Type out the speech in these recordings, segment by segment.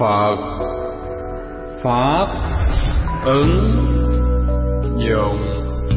Phật pháp ứng dụng.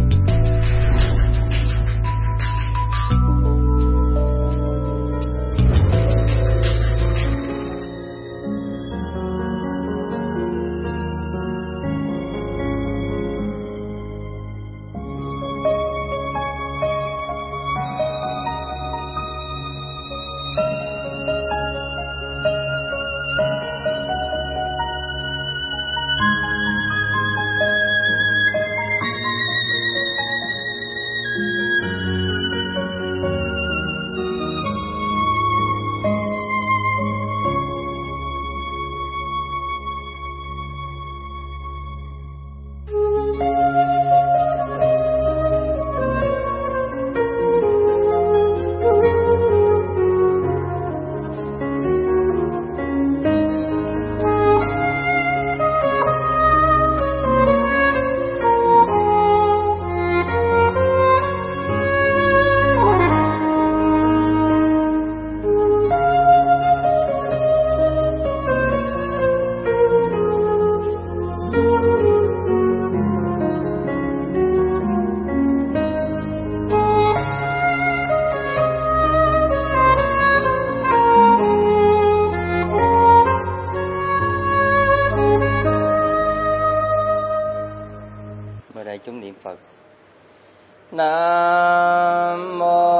Nam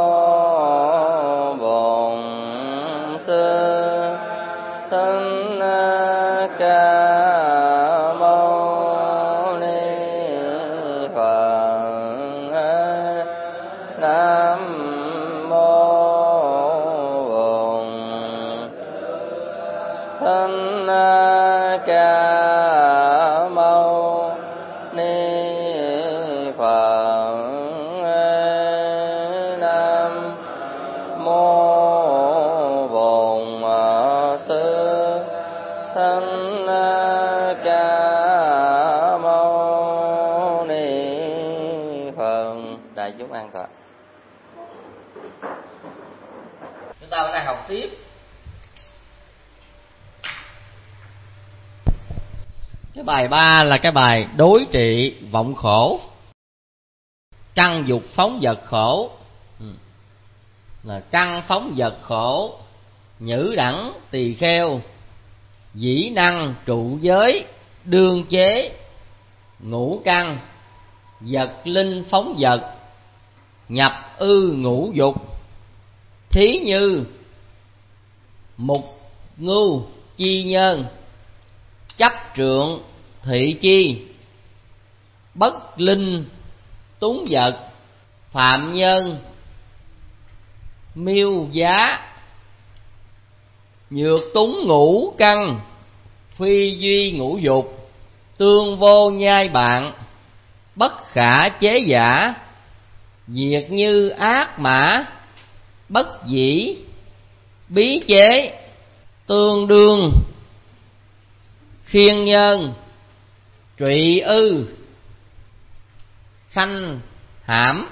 mô Bổn Sư Thích Ca Mâu Ni Phật. Nam mô Bổn Thích Ca Mâu Ni Phật. Nam mô Bổn Sư Thích Ca Mâu Ni Phật. Đại chúng an toàn. Chúng ta đang học tiếp cái bài 3 là cái bài đối trị vọng khổ. Căn dục phóng vật khổ là căn phóng vật khổ, nhữ đẳng tỳ kheo, dĩ năng trụ giới, đương chế, ngũ căn, vật linh phóng vật, nhập ư ngũ dục. Thí như mục ngưu chi nhân, chấp trượng thị chi, bất linh túng vật, phạm nhân miêu giá, nhược túng ngũ căn, phi duy ngũ dục, tương vô nhai bạn, bất khả chế giả, diệt như ác mã, bất dĩ bí chế, tương đương khiên nhân, trụy ư khanh hãm,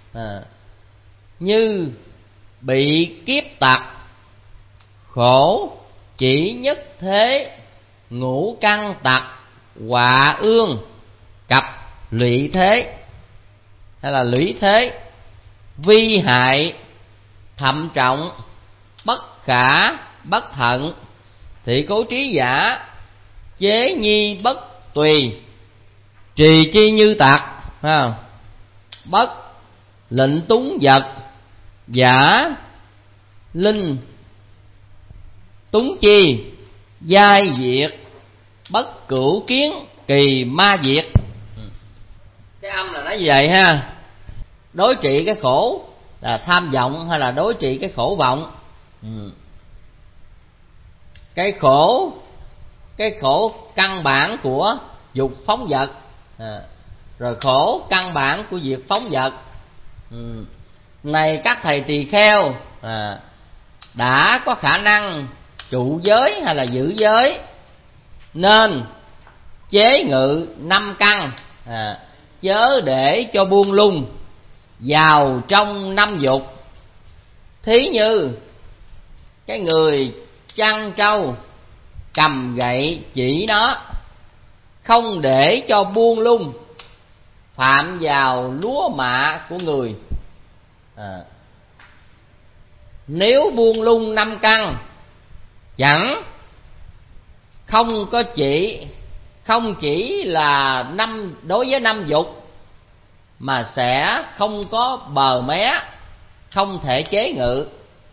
như bị kiếp tặc, khổ chỉ nhất thế, ngũ căn tặc, họa ương cặp lụy thế hay là lũy thế, vi hại thậm trọng, bất khả bất thận, thị cố trí giả, chế nhi bất tùy, trì chi như tặc, bất lệnh túng vật, giả linh túng chi, giai diệt, bất cửu kiến, kỳ ma diệt. Cái âm là nói như vậy ha. Đối trị cái khổ là tham vọng hay là đối trị cái khổ vọng. Cái khổ căn bản của dục phóng vật, rồi khổ căn bản của việc phóng vật. Này các thầy tỳ kheo đã có khả năng trụ giới hay là giữ giới, nên chế ngự 5 căn, chớ để cho buông lung vào trong 5 dục. Thí như cái người chăn trâu cầm gậy chỉ nó, không để cho buông lung phạm vào lúa mạ của người. Nếu buông lung 5 căn, không chỉ là đối với 5 dục, mà sẽ không có bờ mé, không thể chế ngự.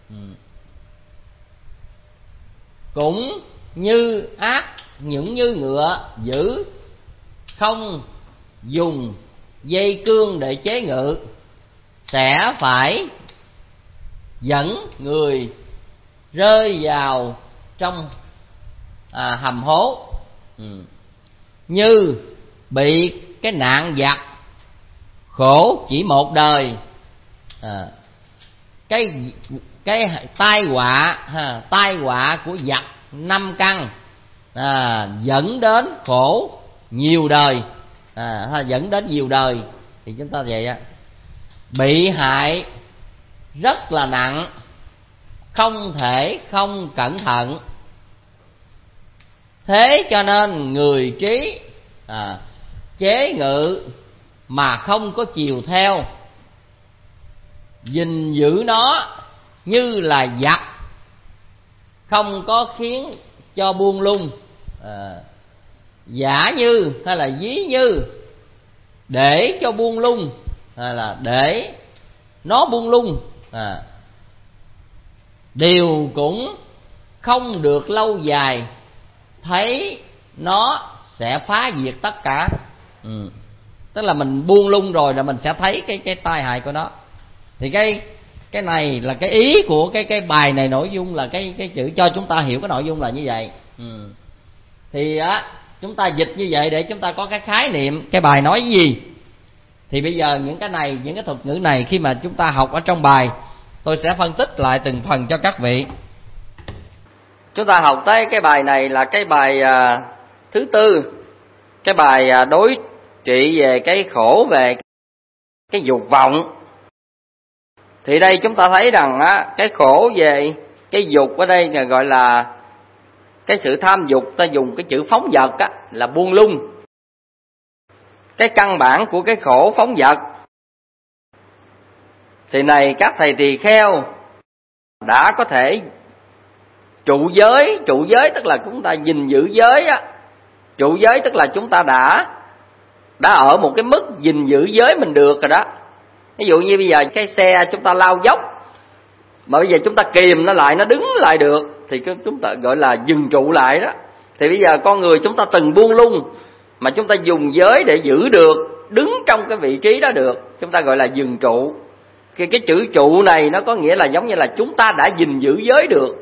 Cũng như những như ngựa dữ, không dùng dây cương để chế ngự, sẽ phải dẫn người rơi vào trong hầm hố. Như bị cái nạn giặc khổ chỉ một đời, cái tai họa của giặc 5 căn dẫn đến khổ nhiều đời, dẫn đến nhiều đời. Thì chúng ta vậy á, bị hại rất là nặng, không thể không cẩn thận. Thế cho nên người trí chế ngự mà không có chiều theo, gìn giữ nó như là giặc, không có khiến cho buông lung. Giả như hay là ví như để cho buông lung, hay là để nó buông lung, điều cũng không được lâu dài, thấy nó sẽ phá diệt tất cả. Tức là mình buông lung rồi là mình sẽ thấy cái tai hại của nó. Thì cái này là cái ý của cái bài này, nội dung là cái chữ cho chúng ta hiểu cái nội dung là như vậy. Thì chúng ta dịch như vậy để chúng ta có cái khái niệm cái bài nói gì. Thì bây giờ những cái thuật ngữ này khi mà chúng ta học ở trong bài, tôi sẽ phân tích lại từng phần cho các vị. Chúng ta học tới cái bài này là cái bài thứ tư, cái bài đối trị về cái khổ về cái dục vọng. Thì đây chúng ta thấy rằng cái khổ về cái dục ở đây là gọi là cái sự tham dục, ta dùng cái chữ phóng dật là buông lung. Cái căn bản của cái khổ phóng dật thì này các thầy tỳ kheo đã có thể trụ giới tức là chúng ta gìn giữ giới á. Trụ giới tức là chúng ta đã ở một cái mức gìn giữ giới mình được rồi đó. Ví dụ như bây giờ cái xe chúng ta lao dốc mà bây giờ chúng ta kìm nó lại, nó đứng lại được, thì chúng ta gọi là dừng trụ lại đó. Thì bây giờ con người chúng ta từng buông lung mà chúng ta dùng giới để giữ được, đứng trong cái vị trí đó được, chúng ta gọi là dừng trụ. Cái chữ trụ này nó có nghĩa là giống như là chúng ta đã gìn giữ giới được.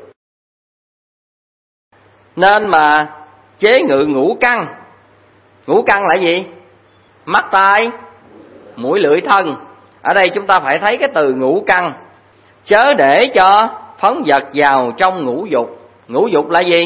Nên mà chế ngự ngũ căn. Ngũ căn là gì? Mắt, tai, mũi, lưỡi, thân. Ở đây chúng ta phải thấy cái từ ngũ căn, chớ để cho phóng dật vào trong ngũ dục. Ngũ dục là gì?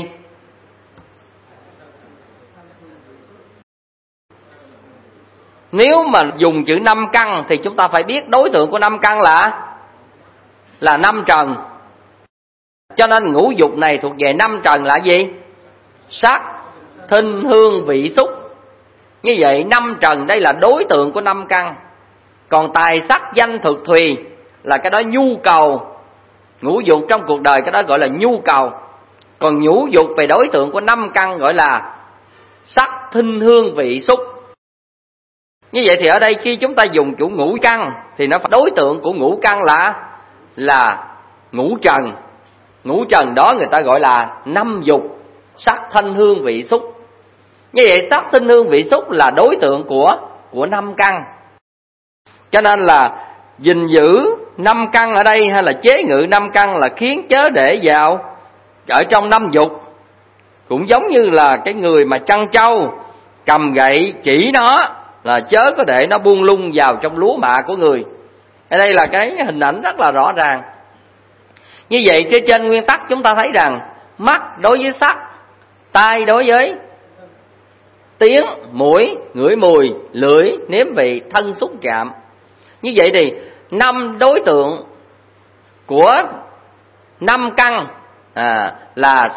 Nếu mà dùng chữ 5 căn thì chúng ta phải biết đối tượng của 5 căn là 5 trần. Cho nên ngũ dục này thuộc về 5 trần là gì? Sắc, thinh, hương, vị, xúc. Như vậy 5 trần đây là đối tượng của 5 căn. Còn tài, sắc, danh, thực, thùy là cái đó nhu cầu. Ngũ dục trong cuộc đời cái đó gọi là nhu cầu. Còn ngũ dục về đối tượng của 5 căn gọi là sắc, thinh, hương, vị, xúc. Như vậy thì ở đây khi chúng ta dùng chủ ngũ căn thì nó phải đối tượng của ngũ căn là ngũ trần. Ngũ trần đó người ta gọi là 5 dục: sắc, thanh, hương, vị, xúc. Như vậy sắc, thanh, hương, vị, xúc là đối tượng của 5 căn. Cho nên là gìn giữ 5 căn ở đây hay là chế ngự 5 căn là khiến chớ để vào ở trong 5 dục. Cũng giống như là cái người mà chăn trâu cầm gậy chỉ nó là chớ có để nó buông lung vào trong lúa mạ của người. Ở đây là cái hình ảnh rất là rõ ràng. Như vậy trên nguyên tắc chúng ta thấy rằng mắt đối với sắc, tai đối với tiếng, mũi ngửi mùi, lưỡi nếm vị, thân xúc chạm. Như vậy thì 5 đối tượng của 5 căn là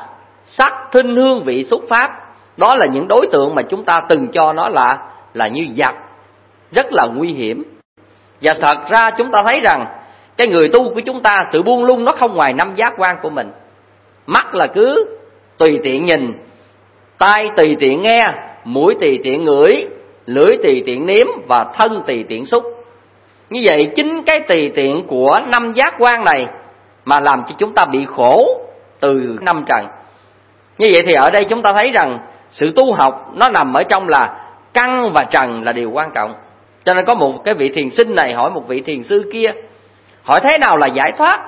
sắc, thinh, hương, vị, xúc, pháp. Đó là những đối tượng mà chúng ta từng cho nó là như giặc, rất là nguy hiểm. Và thật ra chúng ta thấy rằng cái người tu của chúng ta, sự buông lung nó không ngoài 5 giác quan của mình. Mắt là cứ tùy tiện nhìn, tai tùy tiện nghe, mũi tùy tiện ngửi, lưỡi tùy tiện nếm và thân tùy tiện xúc. Như vậy chính cái tùy tiện của 5 giác quan này mà làm cho chúng ta bị khổ từ 5 trần. Như vậy thì ở đây chúng ta thấy rằng sự tu học nó nằm ở trong là căn và trần là điều quan trọng. Cho nên có một cái vị thiền sinh này hỏi một vị thiền sư kia, hỏi thế nào là giải thoát?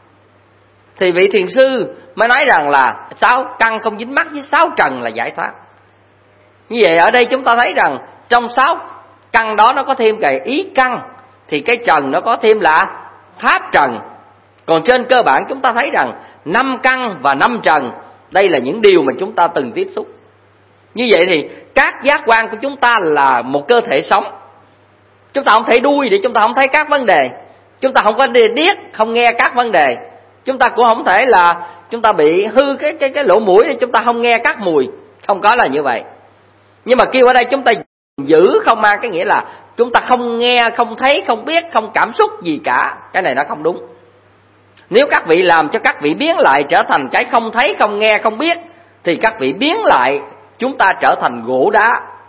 Thì vị thiền sư mới nói rằng là 6 căn không dính mắc với 6 trần là giải thoát. Như vậy ở đây chúng ta thấy rằng trong 6 căn đó nó có thêm cái ý căn, thì cái trần nó có thêm là pháp trần. Còn trên cơ bản chúng ta thấy rằng 5 căn và 5 trần, đây là những điều mà chúng ta từng tiếp xúc. Như vậy thì các giác quan của chúng ta là một cơ thể sống. Chúng ta không thể đuôi để chúng ta không thấy các vấn đề. Chúng ta không có điếc, không nghe các vấn đề. Chúng ta cũng không thể là chúng ta bị hư cái lỗ mũi để chúng ta không nghe các mùi. Không có là như vậy. Nhưng mà kêu ở đây chúng ta giữ không mang cái nghĩa là chúng ta không nghe, không thấy, không biết, không cảm xúc gì cả. Cái này nó không đúng. Nếu các vị làm cho các vị biến lại trở thành cái không thấy, không nghe, không biết, thì các vị biến lại chúng ta trở thành gỗ đá.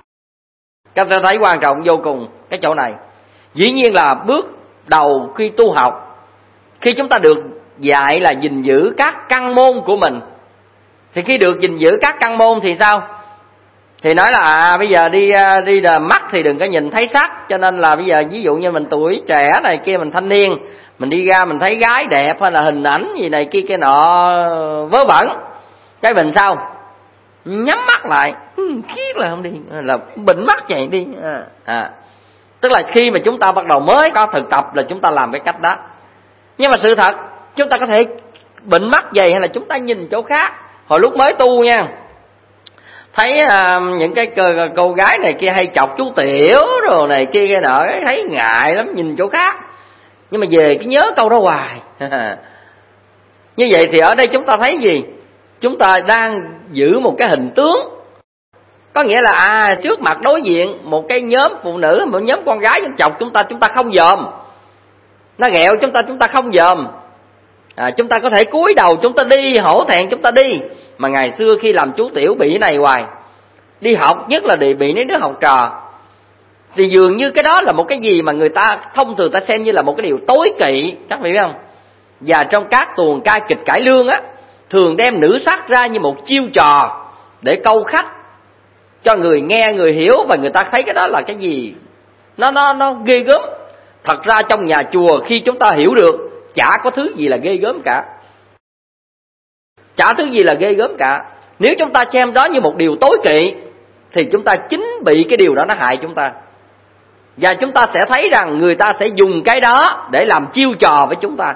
Các ta thấy quan trọng vô cùng cái chỗ này. Dĩ nhiên là bước đầu khi tu học, khi chúng ta được dạy là gìn giữ các căn môn của mình, thì khi được gìn giữ các căn môn thì sao? Thì nói là bây giờ đi mắt thì đừng có nhìn thấy sắc. Cho nên là bây giờ ví dụ như mình tuổi trẻ này kia, mình thanh niên, mình đi ra mình thấy gái đẹp hay là hình ảnh gì này kia cái nọ vớ vẩn, cái mình sao? Nhắm mắt lại, khiết là không đi, là bệnh mắt vậy đi. Tức là khi mà chúng ta bắt đầu mới có thực tập là chúng ta làm cái cách đó. Nhưng mà sự thật chúng ta có thể bệnh mắt vậy hay là chúng ta nhìn chỗ khác. Hồi lúc mới tu nha, thấy những cái cô gái này kia hay chọc chú Tiểu rồi này kia cái nọ, thấy ngại lắm, nhìn chỗ khác. Nhưng mà về cái nhớ câu đó hoài. Như vậy thì ở đây chúng ta thấy gì? Chúng ta đang giữ một cái hình tướng. Có nghĩa là trước mặt đối diện một cái nhóm phụ nữ, một nhóm con gái chọc chúng ta không dòm. Nó ghẹo chúng ta không dòm. Chúng ta có thể cúi đầu chúng ta đi, hổ thẹn chúng ta đi. Mà ngày xưa khi làm chú Tiểu bị cái này hoài. Đi học nhất là bị mấy đứa học trò. Thì dường như cái đó là một cái gì mà người ta thông thường ta xem như là một cái điều tối kỵ, các vị biết không? Và trong các tuồng ca kịch cải lương á, thường đem nữ sắc ra như một chiêu trò để câu khách cho người nghe, người hiểu, và người ta thấy cái đó là cái gì nó ghê gớm. Thật ra trong nhà chùa khi chúng ta hiểu được, chả có thứ gì là ghê gớm cả. Chả thứ gì là ghê gớm cả. Nếu chúng ta xem đó như một điều tối kỵ thì chúng ta chính bị cái điều đó nó hại chúng ta. Và chúng ta sẽ thấy rằng người ta sẽ dùng cái đó để làm chiêu trò với chúng ta.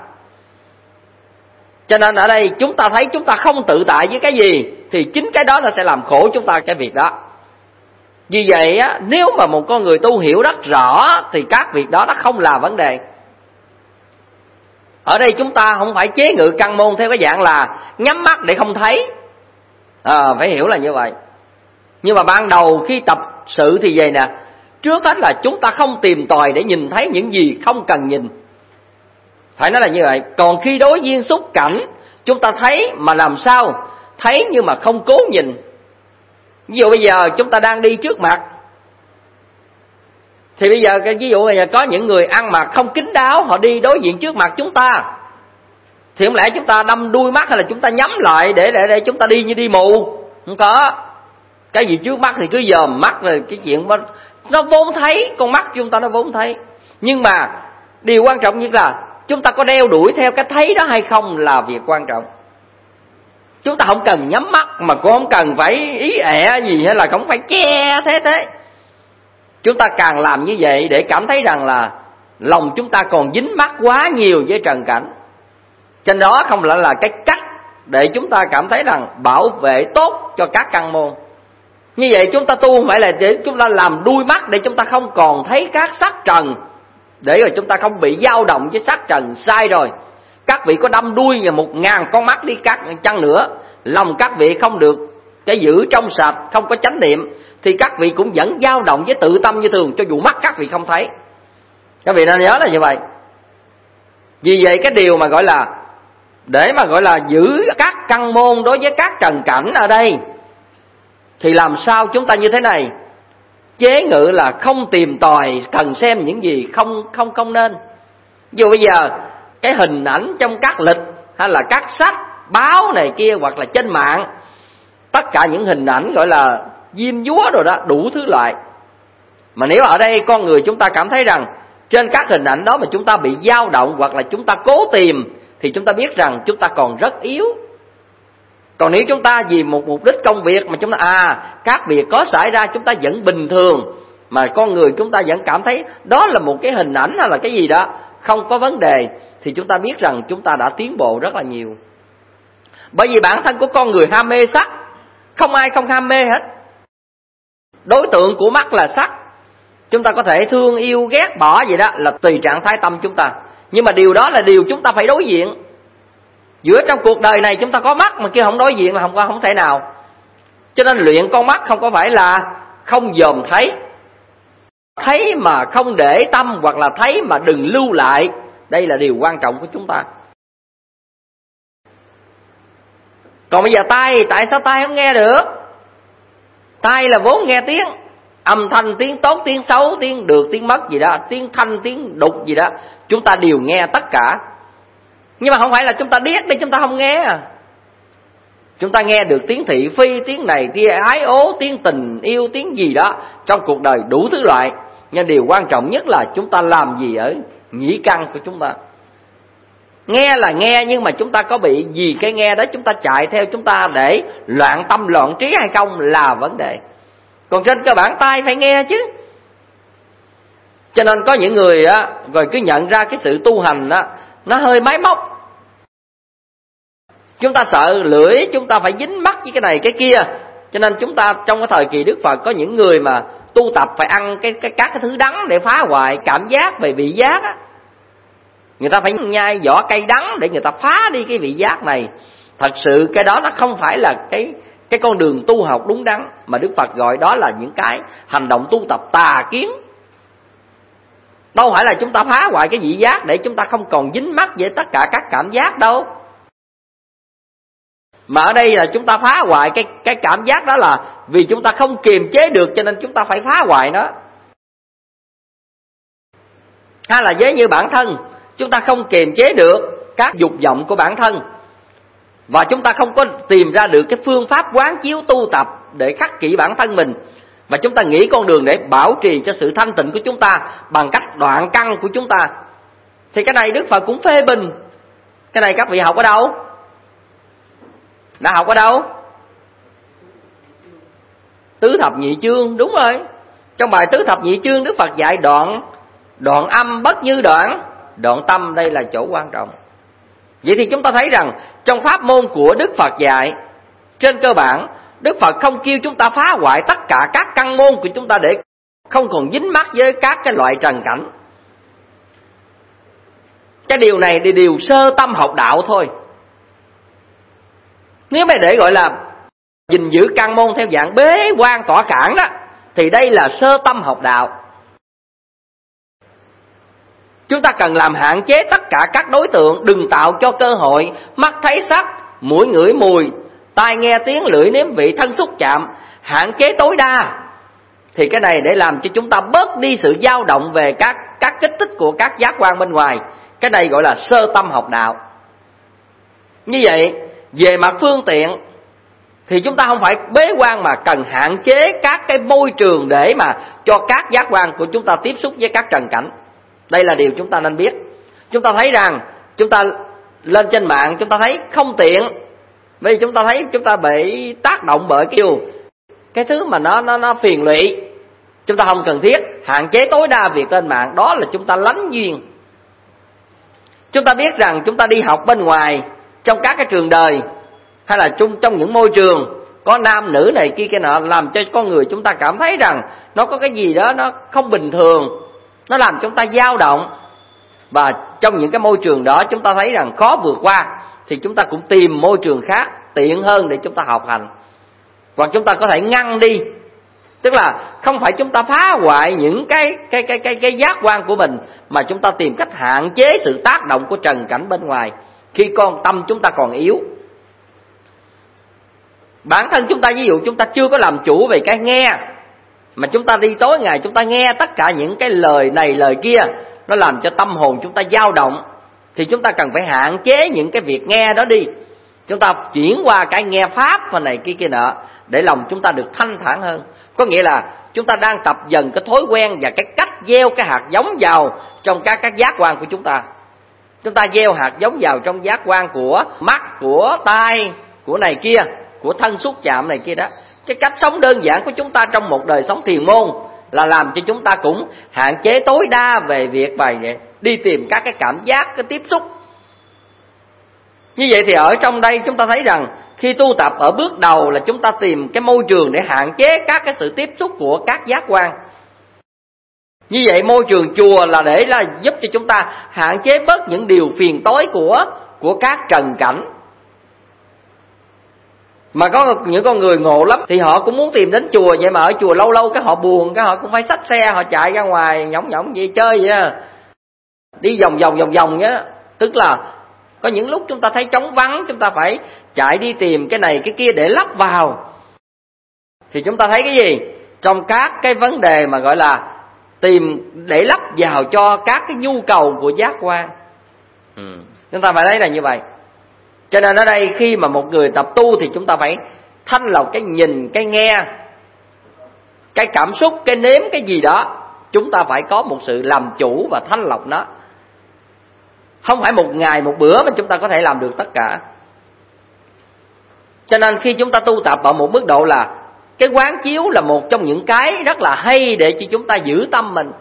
Cho nên ở đây chúng ta thấy chúng ta không tự tại với cái gì thì chính cái đó nó sẽ làm khổ chúng ta cái việc đó. Vì vậy á, nếu mà một con người tu hiểu rất rõ thì các việc đó nó không là vấn đề. Ở đây chúng ta không phải chế ngự căn môn theo cái dạng là nhắm mắt để không thấy. Phải hiểu là như vậy. Nhưng mà ban đầu khi tập sự thì vậy nè, trước hết là chúng ta không tìm tòi để nhìn thấy những gì không cần nhìn. Phải nói là như vậy. Còn khi đối duyên xúc cảnh, chúng ta thấy mà làm sao? Thấy nhưng mà không cố nhìn. Ví dụ bây giờ chúng ta đang đi trước mặt, thì bây giờ ví dụ bây giờ có những người ăn mặc không kín đáo, họ đi đối diện trước mặt chúng ta, thì không lẽ chúng ta đâm đuôi mắt hay là chúng ta nhắm lại để chúng ta đi như đi mù? Không có. Cái gì trước mắt thì cứ dòm mắt, rồi cái chuyện nó vốn thấy, con mắt chúng ta nó vốn thấy. Nhưng mà điều quan trọng nhất là chúng ta có đeo đuổi theo cái thấy đó hay không là việc quan trọng. Chúng ta không cần nhắm mắt, mà cũng không cần phải ý ẹ gì hay là không phải che thế. Chúng ta càng làm như vậy để cảm thấy rằng là lòng chúng ta còn dính mắc quá nhiều với trần cảnh. Trên đó không là cái cách để chúng ta cảm thấy rằng bảo vệ tốt cho các căn môn. Như vậy chúng ta tu không phải là để chúng ta làm đuôi mắt để chúng ta không còn thấy các sắc trần, để rồi chúng ta không bị dao động với sắc trần. Sai rồi. Các vị có đâm đuôi 1000 con mắt đi cắt chăng nữa lòng các vị không được cái giữ trong sạch, không có chánh niệm, thì các vị cũng vẫn dao động với tự tâm như thường, cho dù mắt các vị không thấy. Các vị nên nhớ là như vậy. Vì vậy cái điều mà gọi là để mà gọi là giữ các căn môn đối với các trần cảnh ở đây, thì làm sao chúng ta như thế này? Chế ngự là không tìm tòi cần xem những gì không nên. Dù bây giờ cái hình ảnh trong các lịch hay là các sách báo này kia, hoặc là trên mạng, tất cả những hình ảnh gọi là diêm dúa rồi đó, đủ thứ loại. Mà nếu ở đây con người chúng ta cảm thấy rằng trên các hình ảnh đó mà chúng ta bị dao động, hoặc là chúng ta cố tìm, thì chúng ta biết rằng chúng ta còn rất yếu. Còn nếu chúng ta vì một mục đích công việc mà chúng ta các việc có xảy ra chúng ta vẫn bình thường, mà con người chúng ta vẫn cảm thấy đó là một cái hình ảnh hay là cái gì đó không có vấn đề, thì chúng ta biết rằng chúng ta đã tiến bộ rất là nhiều. Bởi vì bản thân của con người ham mê sắc, không ai không ham mê hết. Đối tượng của mắt là sắc. Chúng ta có thể thương yêu ghét bỏ gì đó là tùy trạng thái tâm chúng ta. Nhưng mà điều đó là điều chúng ta phải đối diện. Giữa trong cuộc đời này chúng ta có mắt mà kia không đối diện là không thể nào. Cho nên luyện con mắt không có phải là không dòm thấy. Thấy mà không để tâm, hoặc là thấy mà đừng lưu lại. Đây là điều quan trọng của chúng ta. Còn bây giờ tai, tại sao tai không nghe được? Tai là vốn nghe tiếng, âm thanh, tiếng tốt, tiếng xấu, tiếng được, tiếng mất gì đó, tiếng thanh, tiếng đục gì đó, chúng ta đều nghe tất cả. Nhưng mà không phải là chúng ta điếc để chúng ta không nghe. Chúng ta nghe được tiếng thị phi, tiếng này kia ái ố, tiếng tình yêu, tiếng gì đó trong cuộc đời đủ thứ loại. Nhưng điều quan trọng nhất là chúng ta làm gì ở nhĩ căn của chúng ta. Nghe là nghe, nhưng mà chúng ta có bị gì cái nghe đó chúng ta chạy theo chúng ta để loạn tâm loạn trí hay không là vấn đề. Còn trên cơ bản tai phải nghe chứ. Cho nên có những người á, rồi cứ nhận ra cái sự tu hành á, nó hơi máy móc. Chúng ta sợ lưỡi, chúng ta phải dính mắt với cái này cái kia. Cho nên chúng ta trong cái thời kỳ Đức Phật có những người mà tu tập phải ăn các cái thứ đắng để phá hoại cảm giác về vị giác á. Người ta phải nhai vỏ cây đắng để người ta phá đi cái vị giác này. Thật sự cái đó nó không phải là cái con đường tu học đúng đắn, mà Đức Phật gọi đó là những cái hành động tu tập tà kiến. Đâu phải là chúng ta phá hoại cái vị giác để chúng ta không còn dính mắc với tất cả các cảm giác đâu. Mà ở đây là chúng ta phá hoại cái cảm giác đó là vì chúng ta không kiềm chế được, cho nên chúng ta phải phá hoại nó. Hay là giống như bản thân, chúng ta không kiềm chế được các dục vọng của bản thân, và chúng ta không có tìm ra được cái phương pháp quán chiếu tu tập để khắc kỷ bản thân mình, và chúng ta nghĩ con đường để bảo trì cho sự thanh tịnh của chúng ta bằng cách đoạn căn của chúng ta, thì cái này Đức Phật cũng phê bình. Cái này các vị học ở đâu? Đã học ở đâu? Tứ thập nhị chương, đúng rồi. Trong bài tứ thập nhị chương Đức Phật dạy đoạn âm bất như đoạn tâm, đây là chỗ quan trọng. Vậy thì chúng ta thấy rằng trong pháp môn của Đức Phật dạy, trên cơ bản Đức Phật không kêu chúng ta phá hoại tất cả các căn môn của chúng ta để không còn dính mắc với các cái loại trần cảnh. Cái điều này thì điều sơ tâm học đạo thôi. Nếu mà để gọi là gìn giữ căn môn theo dạng bế quan tỏa cản đó, thì đây là sơ tâm học đạo. Chúng ta cần làm hạn chế tất cả các đối tượng, đừng tạo cho cơ hội mắt thấy sắc, mũi ngửi mùi, tai nghe tiếng, lưỡi nếm vị, thân xúc chạm, hạn chế tối đa. Thì cái này để làm cho chúng ta bớt đi sự dao động về các kích thích của các giác quan bên ngoài. Cái này gọi là sơ tâm học đạo. Như vậy, về mặt phương tiện thì chúng ta không phải bế quan, mà cần hạn chế các cái môi trường để mà cho các giác quan của chúng ta tiếp xúc với các trần cảnh. Đây là điều chúng ta nên biết. Chúng ta thấy rằng chúng ta lên trên mạng chúng ta thấy không tiện, vì chúng ta thấy chúng ta bị tác động bởi cái thứ mà nó phiền lụy. Chúng ta không cần thiết, hạn chế tối đa việc lên mạng, đó là chúng ta lánh duyên. Chúng ta biết rằng chúng ta đi học bên ngoài, trong các cái trường đời, hay là trong những môi trường có nam nữ này kia cái nọ, làm cho con người chúng ta cảm thấy rằng nó có cái gì đó nó không bình thường, nó làm chúng ta dao động. Và trong những cái môi trường đó chúng ta thấy rằng khó vượt qua, thì chúng ta cũng tìm môi trường khác, tiện hơn để chúng ta học hành, hoặc chúng ta có thể ngăn đi. Tức là không phải chúng ta phá hoại những cái giác quan của mình, mà chúng ta tìm cách hạn chế sự tác động của trần cảnh bên ngoài khi tâm chúng ta còn yếu. Bản thân chúng ta, ví dụ chúng ta chưa có làm chủ về cái nghe, mà chúng ta đi tối ngày chúng ta nghe tất cả những cái lời này lời kia, nó làm cho tâm hồn chúng ta dao động, thì chúng ta cần phải hạn chế những cái việc nghe đó đi. Chúng ta chuyển qua cái nghe pháp và này kia nọ, để lòng chúng ta được thanh thản hơn. Có nghĩa là chúng ta đang tập dần cái thói quen và cái cách gieo cái hạt giống vào trong các giác quan của chúng ta. Chúng ta gieo hạt giống vào trong giác quan của mắt, của tai, của này kia, của thân xúc chạm này kia đó. Cái cách sống đơn giản của chúng ta trong một đời sống thiền môn là làm cho chúng ta cũng hạn chế tối đa về việc đi tìm các cái cảm giác, cái tiếp xúc. Như vậy thì ở trong đây chúng ta thấy rằng khi tu tập ở bước đầu là chúng ta tìm cái môi trường để hạn chế các cái sự tiếp xúc của các giác quan. Như vậy môi trường chùa là để giúp cho chúng ta hạn chế bớt những điều phiền tối của các trần cảnh. Mà có những con người ngộ lắm, thì họ cũng muốn tìm đến chùa, vậy mà ở chùa lâu lâu cái họ buồn, cái họ cũng phải xách xe họ chạy ra ngoài nhõng gì chơi vậy à. Đi vòng á. Tức là có những lúc chúng ta thấy trống vắng, chúng ta phải chạy đi tìm cái này cái kia để lắp vào. Thì chúng ta thấy cái gì? Trong các cái vấn đề mà gọi là tìm để lắp vào cho các cái nhu cầu của giác quan, chúng ta phải thấy là như vậy. Cho nên ở đây khi mà một người tập tu thì chúng ta phải thanh lọc cái nhìn, cái nghe, cái cảm xúc, cái nếm, cái gì đó. Chúng ta phải có một sự làm chủ và thanh lọc nó. Không phải một ngày một bữa mà chúng ta có thể làm được tất cả. Cho nên khi chúng ta tu tập ở một mức độ là cái quán chiếu là một trong những cái rất là hay để cho chúng ta giữ tâm mình.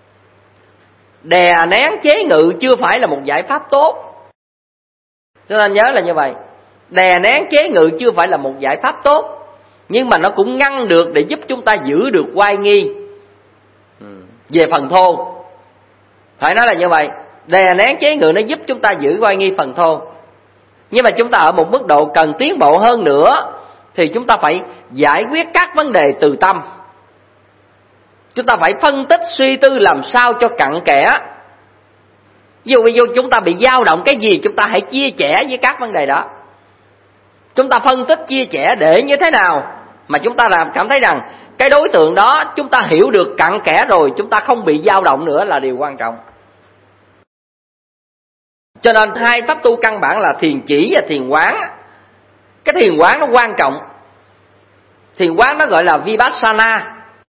Đè nén chế ngự chưa phải là một giải pháp tốt. Cho nên nhớ là như vậy. Đè nén chế ngự chưa phải là một giải pháp tốt, nhưng mà nó cũng ngăn được để giúp chúng ta giữ được oai nghi về phần thô. Phải nói là như vậy. Đè nén chế ngự nó giúp chúng ta giữ oai nghi phần thô. Nhưng mà chúng ta ở một mức độ cần tiến bộ hơn nữa thì chúng ta phải giải quyết các vấn đề từ tâm. Chúng ta phải phân tích suy tư làm sao cho cặn kẽ. Ví dụ chúng ta bị dao động cái gì, chúng ta hãy chia sẻ với các vấn đề đó. Chúng ta phân tích chia sẻ để như thế nào mà chúng ta cảm thấy rằng cái đối tượng đó chúng ta hiểu được cặn kẽ rồi, chúng ta không bị dao động nữa là điều quan trọng. Cho nên hai pháp tu căn bản là thiền chỉ và thiền quán. Cái thiền quán nó quan trọng. Thiền quán nó gọi là Vipassana.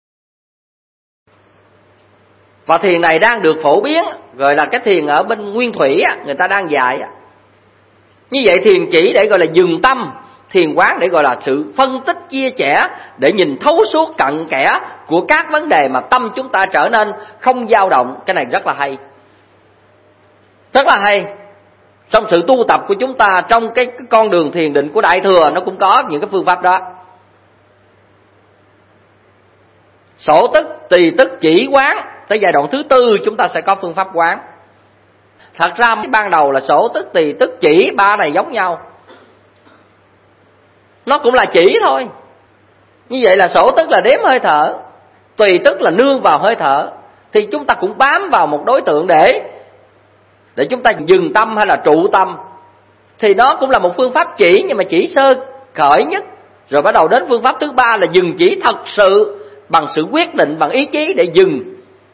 Và thiền này đang được phổ biến, gọi là cái thiền ở bên Nguyên Thủy người ta đang dạy. Như vậy thiền chỉ để gọi là dừng tâm, thiền quán để gọi là sự phân tích chia sẻ, để nhìn thấu suốt cặn kẽ của các vấn đề mà tâm chúng ta trở nên không dao động. Cái này rất là hay. Rất là hay. Trong sự tu tập của chúng ta, trong cái con đường thiền định của Đại Thừa, nó cũng có những cái phương pháp đó. Sổ tức, tỳ tức, chỉ quán. Tới giai đoạn thứ tư chúng ta sẽ có phương pháp quán. Thật ra ban đầu là sổ tức, tỳ tức, chỉ, ba này giống nhau. Nó cũng là chỉ thôi. Như vậy là sổ tức là đếm hơi thở, tỳ tức là nương vào hơi thở. Thì chúng ta cũng bám vào một đối tượng để chúng ta dừng tâm hay là trụ tâm. Thì nó cũng là một phương pháp chỉ, nhưng mà chỉ sơ khởi nhất. Rồi bắt đầu đến phương pháp thứ ba là dừng chỉ thật sự, bằng sự quyết định, bằng ý chí để dừng.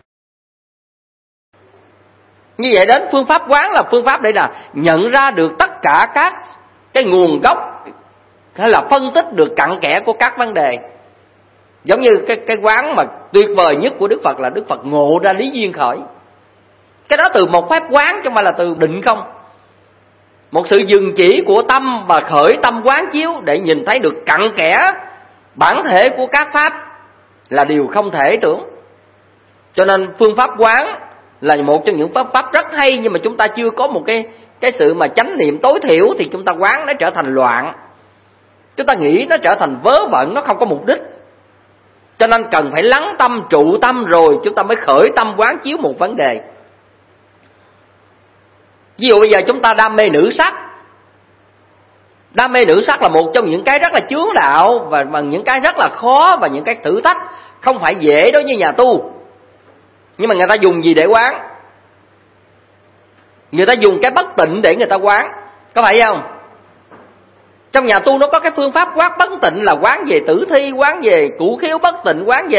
Như vậy đến phương pháp quán là phương pháp để là nhận ra được tất cả các cái nguồn gốc, hay là phân tích được cặn kẽ của các vấn đề. Giống như cái quán mà tuyệt vời nhất của Đức Phật là Đức Phật ngộ ra lý duyên khởi. Cái đó từ một phép quán chứ không phải là từ định không. Một sự dừng chỉ của tâm và khởi tâm quán chiếu để nhìn thấy được cặn kẽ bản thể của các pháp là điều không thể tưởng. Cho nên phương pháp quán là một trong những pháp rất hay, nhưng mà chúng ta chưa có một cái sự mà chánh niệm tối thiểu thì chúng ta quán nó trở thành loạn. Chúng ta nghĩ nó trở thành vớ vẩn, nó không có mục đích. Cho nên cần phải lắng tâm, trụ tâm rồi chúng ta mới khởi tâm quán chiếu một vấn đề. Ví dụ bây giờ chúng ta đam mê nữ sắc, Đam mê nữ sắc là một trong những cái rất là chướng đạo, và những cái rất là khó, và những cái thử thách không phải dễ đối với nhà tu. Nhưng mà người ta dùng gì để quán? Người ta dùng cái bất tịnh để người ta quán, có phải không? Trong nhà tu nó có cái phương pháp quán bất tịnh là quán về tử thi, quán về củ khiếu bất tịnh, quán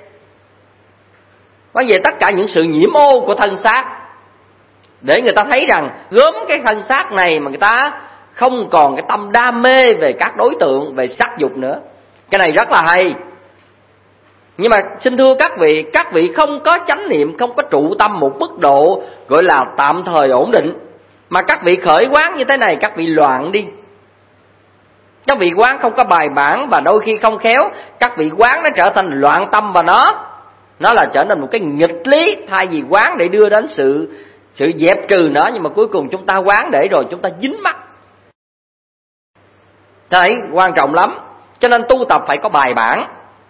về tất cả những sự nhiễm ô của thân xác, để người ta thấy rằng gớm cái thân xác này mà người ta không còn cái tâm đam mê về các đối tượng, về sắc dục nữa. Cái này rất là hay. Nhưng mà xin thưa các vị không có chánh niệm, không có trụ tâm một mức độ gọi là tạm thời ổn định, mà các vị khởi quán như thế này, các vị loạn đi. Các vị quán không có bài bản, và đôi khi không khéo các vị quán nó trở thành loạn tâm, và nó là trở nên một cái nghịch lý. Thay vì quán để đưa đến sự dẹp trừ nó, nhưng mà cuối cùng chúng ta quán để rồi chúng ta dính mắc. Đấy, quan trọng lắm. Cho nên tu tập phải có bài bản.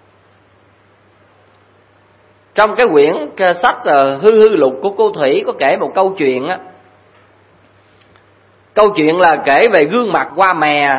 Trong cái quyển sách Hư Lục của cô Thủy có kể một câu chuyện á. Câu chuyện là kể về gương mặt qua mè.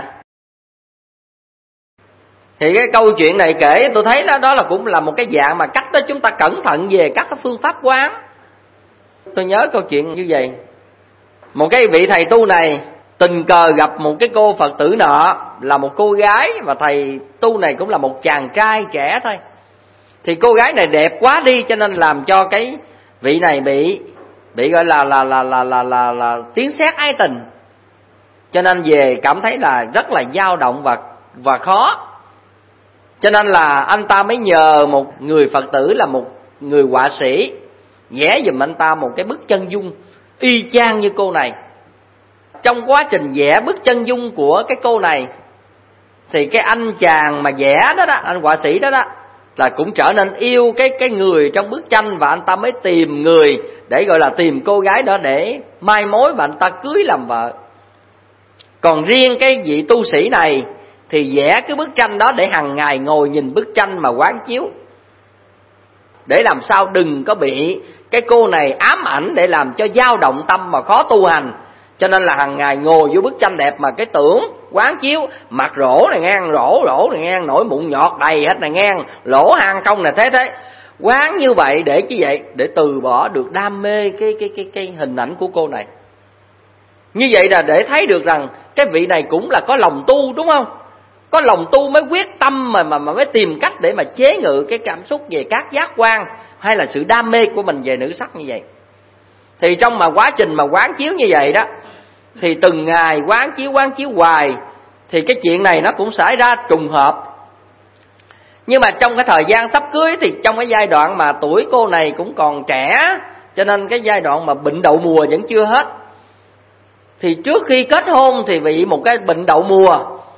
Thì cái câu chuyện này kể tôi thấy đó là cũng là một cái dạng mà cách đó chúng ta cẩn thận về các cái phương pháp quán. Tôi nhớ câu chuyện như vậy. Một cái vị thầy tu này tình cờ gặp một cái cô Phật tử nọ là một cô gái, và thầy tu này cũng là một chàng trai trẻ thôi. Thì cô gái này đẹp quá đi, cho nên làm cho cái vị này bị gọi là tiếng sét ái tình. Cho nên về cảm thấy là rất là dao động và khó. Cho nên là anh ta mới nhờ một người Phật tử là một người họa sĩ vẽ giùm anh ta một cái bức chân dung y chang như cô này. Trong quá trình vẽ bức chân dung của cái cô này thì cái anh chàng mà vẽ đó, anh họa sĩ đó là cũng trở nên yêu cái người trong bức tranh, và anh ta mới tìm người để gọi là tìm cô gái đó để mai mối và anh ta cưới làm vợ. Còn riêng cái vị tu sĩ này thì vẽ cái bức tranh đó để hàng ngày ngồi nhìn bức tranh mà quán chiếu, để làm sao đừng có bị cái cô này ám ảnh, để làm cho dao động tâm mà khó tu hành. Cho nên là hàng ngày ngồi vô bức tranh đẹp mà cái tưởng quán chiếu, mặt rỗ này ngang, rỗ này ngang, nổi mụn nhọt đầy hết này ngang, lỗ hang không này thế. Quán như vậy để chi vậy? Để từ bỏ được đam mê cái hình ảnh của cô này. Như vậy là để thấy được rằng cái vị này cũng là có lòng tu, đúng không? Có lòng tu mới quyết tâm mà mới tìm cách để mà chế ngự cái cảm xúc về các giác quan hay là sự đam mê của mình về nữ sắc như vậy. Thì trong mà quá trình mà quán chiếu như vậy đó, thì từng ngày quán chiếu hoài, thì cái chuyện này nó cũng xảy ra trùng hợp. Nhưng mà trong cái thời gian sắp cưới thì trong cái giai đoạn mà tuổi cô này cũng còn trẻ, cho nên cái giai đoạn mà bệnh đậu mùa vẫn chưa hết. Thì trước khi kết hôn thì bị một cái bệnh đậu mùa,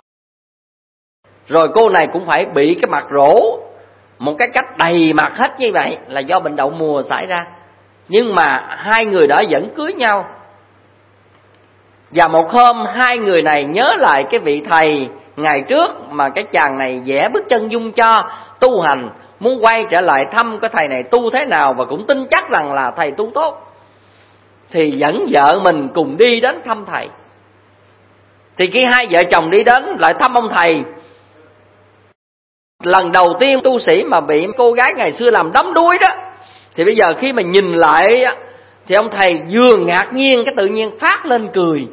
rồi cô này cũng phải bị cái mặt rỗ một cái cách đầy mặt hết như vậy, là do bệnh đậu mùa xảy ra. Nhưng mà hai người đó vẫn cưới nhau. Và một hôm hai người này nhớ lại cái vị thầy ngày trước mà cái chàng này vẽ bức chân dung cho tu hành, muốn quay trở lại thăm cái thầy này tu thế nào, và cũng tin chắc rằng là thầy tu tốt, thì dẫn vợ mình cùng đi đến thăm thầy. Thì khi hai vợ chồng đi đến lại thăm ông thầy, lần đầu tiên tu sĩ mà bị cô gái ngày xưa làm đắm đuối đó, thì bây giờ khi mà nhìn lại thì ông thầy vừa ngạc nhiên cái tự nhiên phát lên cười.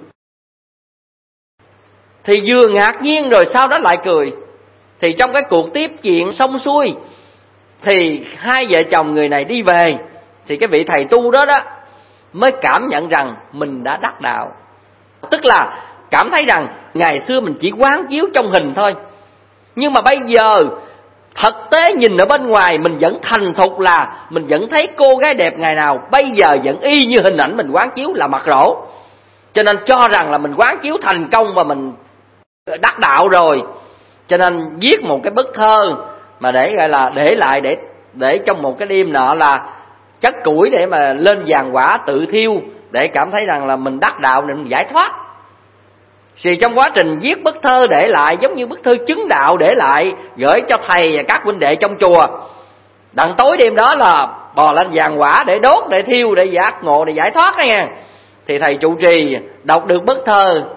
Thì vừa ngạc nhiên rồi sau đó lại cười. Thì trong cái cuộc tiếp chuyện xong xuôi thì hai vợ chồng người này đi về, thì cái vị thầy tu đó mới cảm nhận rằng mình đã đắc đạo. Tức là cảm thấy rằng ngày xưa mình chỉ quán chiếu trong hình thôi, nhưng mà bây giờ thực tế nhìn ở bên ngoài mình vẫn thành thục, là mình vẫn thấy cô gái đẹp ngày nào bây giờ vẫn y như hình ảnh mình quán chiếu là mặt rỗ. Cho nên cho rằng là mình quán chiếu thành công và mình đắc đạo rồi. Cho nên viết một cái bức thơ mà để gọi là để lại để trong một cái đêm nọ là chất củi để mà lên giàn quả tự thiêu, để cảm thấy rằng là mình đắc đạo để mình giải thoát. Thì trong quá trình viết bức thơ để lại giống như bức thư chứng đạo để lại, gửi cho thầy và các huynh đệ trong chùa. Đặng tối đêm đó là bò lên giàn quả để đốt, để thiêu, để giác ngộ, để giải thoát đó nha. Thì thầy trụ trì đọc được bức thơ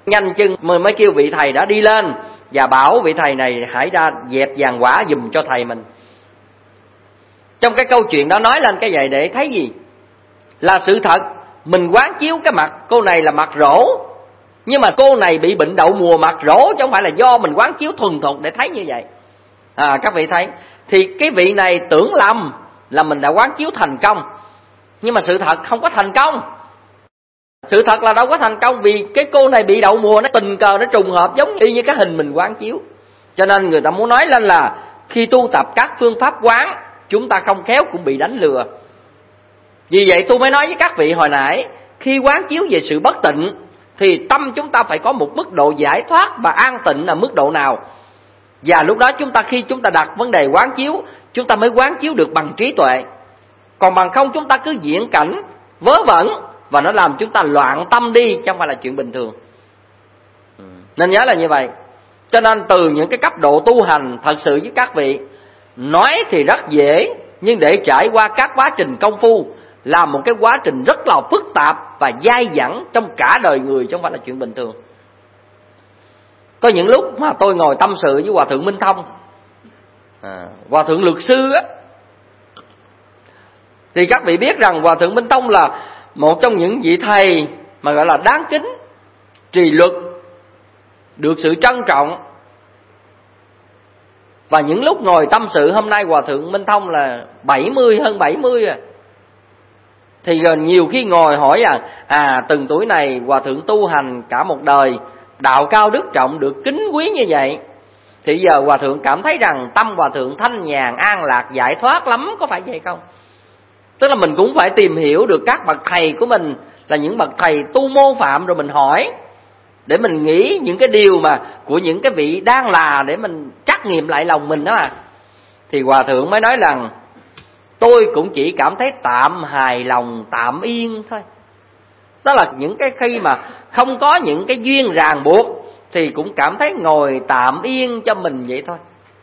nhanh chân mới kêu vị thầy đã đi lên và bảo vị thầy này hãy ra dẹp vàng quả giùm cho thầy mình. Trong cái câu chuyện đó nói lên cái vậy để thấy gì? Là sự thật, mình quán chiếu cái mặt cô này là mặt rỗ, nhưng mà cô này bị bệnh đậu mùa mặt rỗ, chứ không phải là do mình quán chiếu thuần thục để thấy như vậy. Các vị thấy, thì cái vị này tưởng lầm là mình đã quán chiếu thành công, nhưng mà sự thật không có thành công. Sự thật là đâu có thành công, vì cái cô này bị đậu mùa nó tình cờ, nó trùng hợp giống như cái hình mình quán chiếu. Cho nên người ta muốn nói lên là khi tu tập các phương pháp quán, chúng ta không khéo cũng bị đánh lừa. Vì vậy tôi mới nói với các vị hồi nãy, khi quán chiếu về sự bất tịnh thì tâm chúng ta phải có một mức độ giải thoát và an tịnh là mức độ nào. Và lúc đó khi chúng ta đặt vấn đề quán chiếu, chúng ta mới quán chiếu được bằng trí tuệ. Còn bằng không chúng ta cứ diễn cảnh vớ vẩn và nó làm chúng ta loạn tâm đi, chứ không phải là chuyện bình thường. Nên nhớ là như vậy. Cho nên từ những cái cấp độ tu hành, thật sự với các vị, nói thì rất dễ, nhưng để trải qua các quá trình công phu là một cái quá trình rất là phức tạp và dai dẳng trong cả đời người, chứ không phải là chuyện bình thường. Có những lúc mà tôi ngồi tâm sự với Hòa Thượng Minh Thông, Hòa Thượng Luật Sư á, thì các vị biết rằng Hòa Thượng Minh Thông là một trong những vị thầy mà gọi là đáng kính, trì luật, được sự trân trọng. Và những lúc ngồi tâm sự, hôm nay Hòa Thượng Minh Thông là 70, hơn 70 rồi. Thì nhiều khi ngồi hỏi từng tuổi này Hòa Thượng tu hành cả một đời, đạo cao đức trọng, được kính quý như vậy, thì giờ Hòa Thượng cảm thấy rằng tâm Hòa Thượng thanh nhàn, an lạc, giải thoát lắm, có phải vậy không? Tức là mình cũng phải tìm hiểu được các bậc thầy của mình là những bậc thầy tu mô phạm, rồi mình hỏi để mình nghĩ những cái điều mà của những cái vị đang là, để mình trắc nghiệm lại lòng mình đó mà. Thì Hòa Thượng mới nói rằng tôi cũng chỉ cảm thấy tạm hài lòng, tạm yên thôi. Đó là những cái khi mà không có những cái duyên ràng buộc thì cũng cảm thấy ngồi tạm yên cho mình vậy thôi.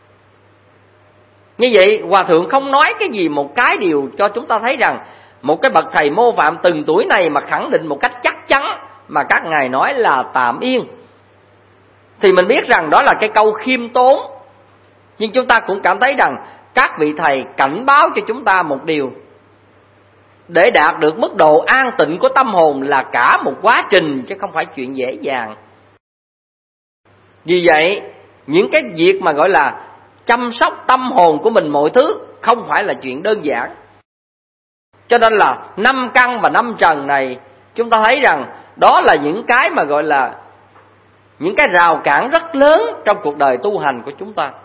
Như vậy Hòa Thượng không nói cái gì một cái điều cho chúng ta thấy rằng một cái bậc thầy mô phạm từng tuổi này mà khẳng định một cách chắc chắn mà các ngài nói là tạm yên, thì mình biết rằng đó là cái câu khiêm tốn. Nhưng chúng ta cũng cảm thấy rằng các vị thầy cảnh báo cho chúng ta một điều: để đạt được mức độ an tịnh của tâm hồn là cả một quá trình, chứ không phải chuyện dễ dàng. Vì vậy những cái việc mà gọi là chăm sóc tâm hồn của mình mọi thứ không phải là chuyện đơn giản. Cho nên là 5 căn và 5 trần này, chúng ta thấy rằng đó là những cái mà gọi là những cái rào cản rất lớn trong cuộc đời tu hành của chúng ta.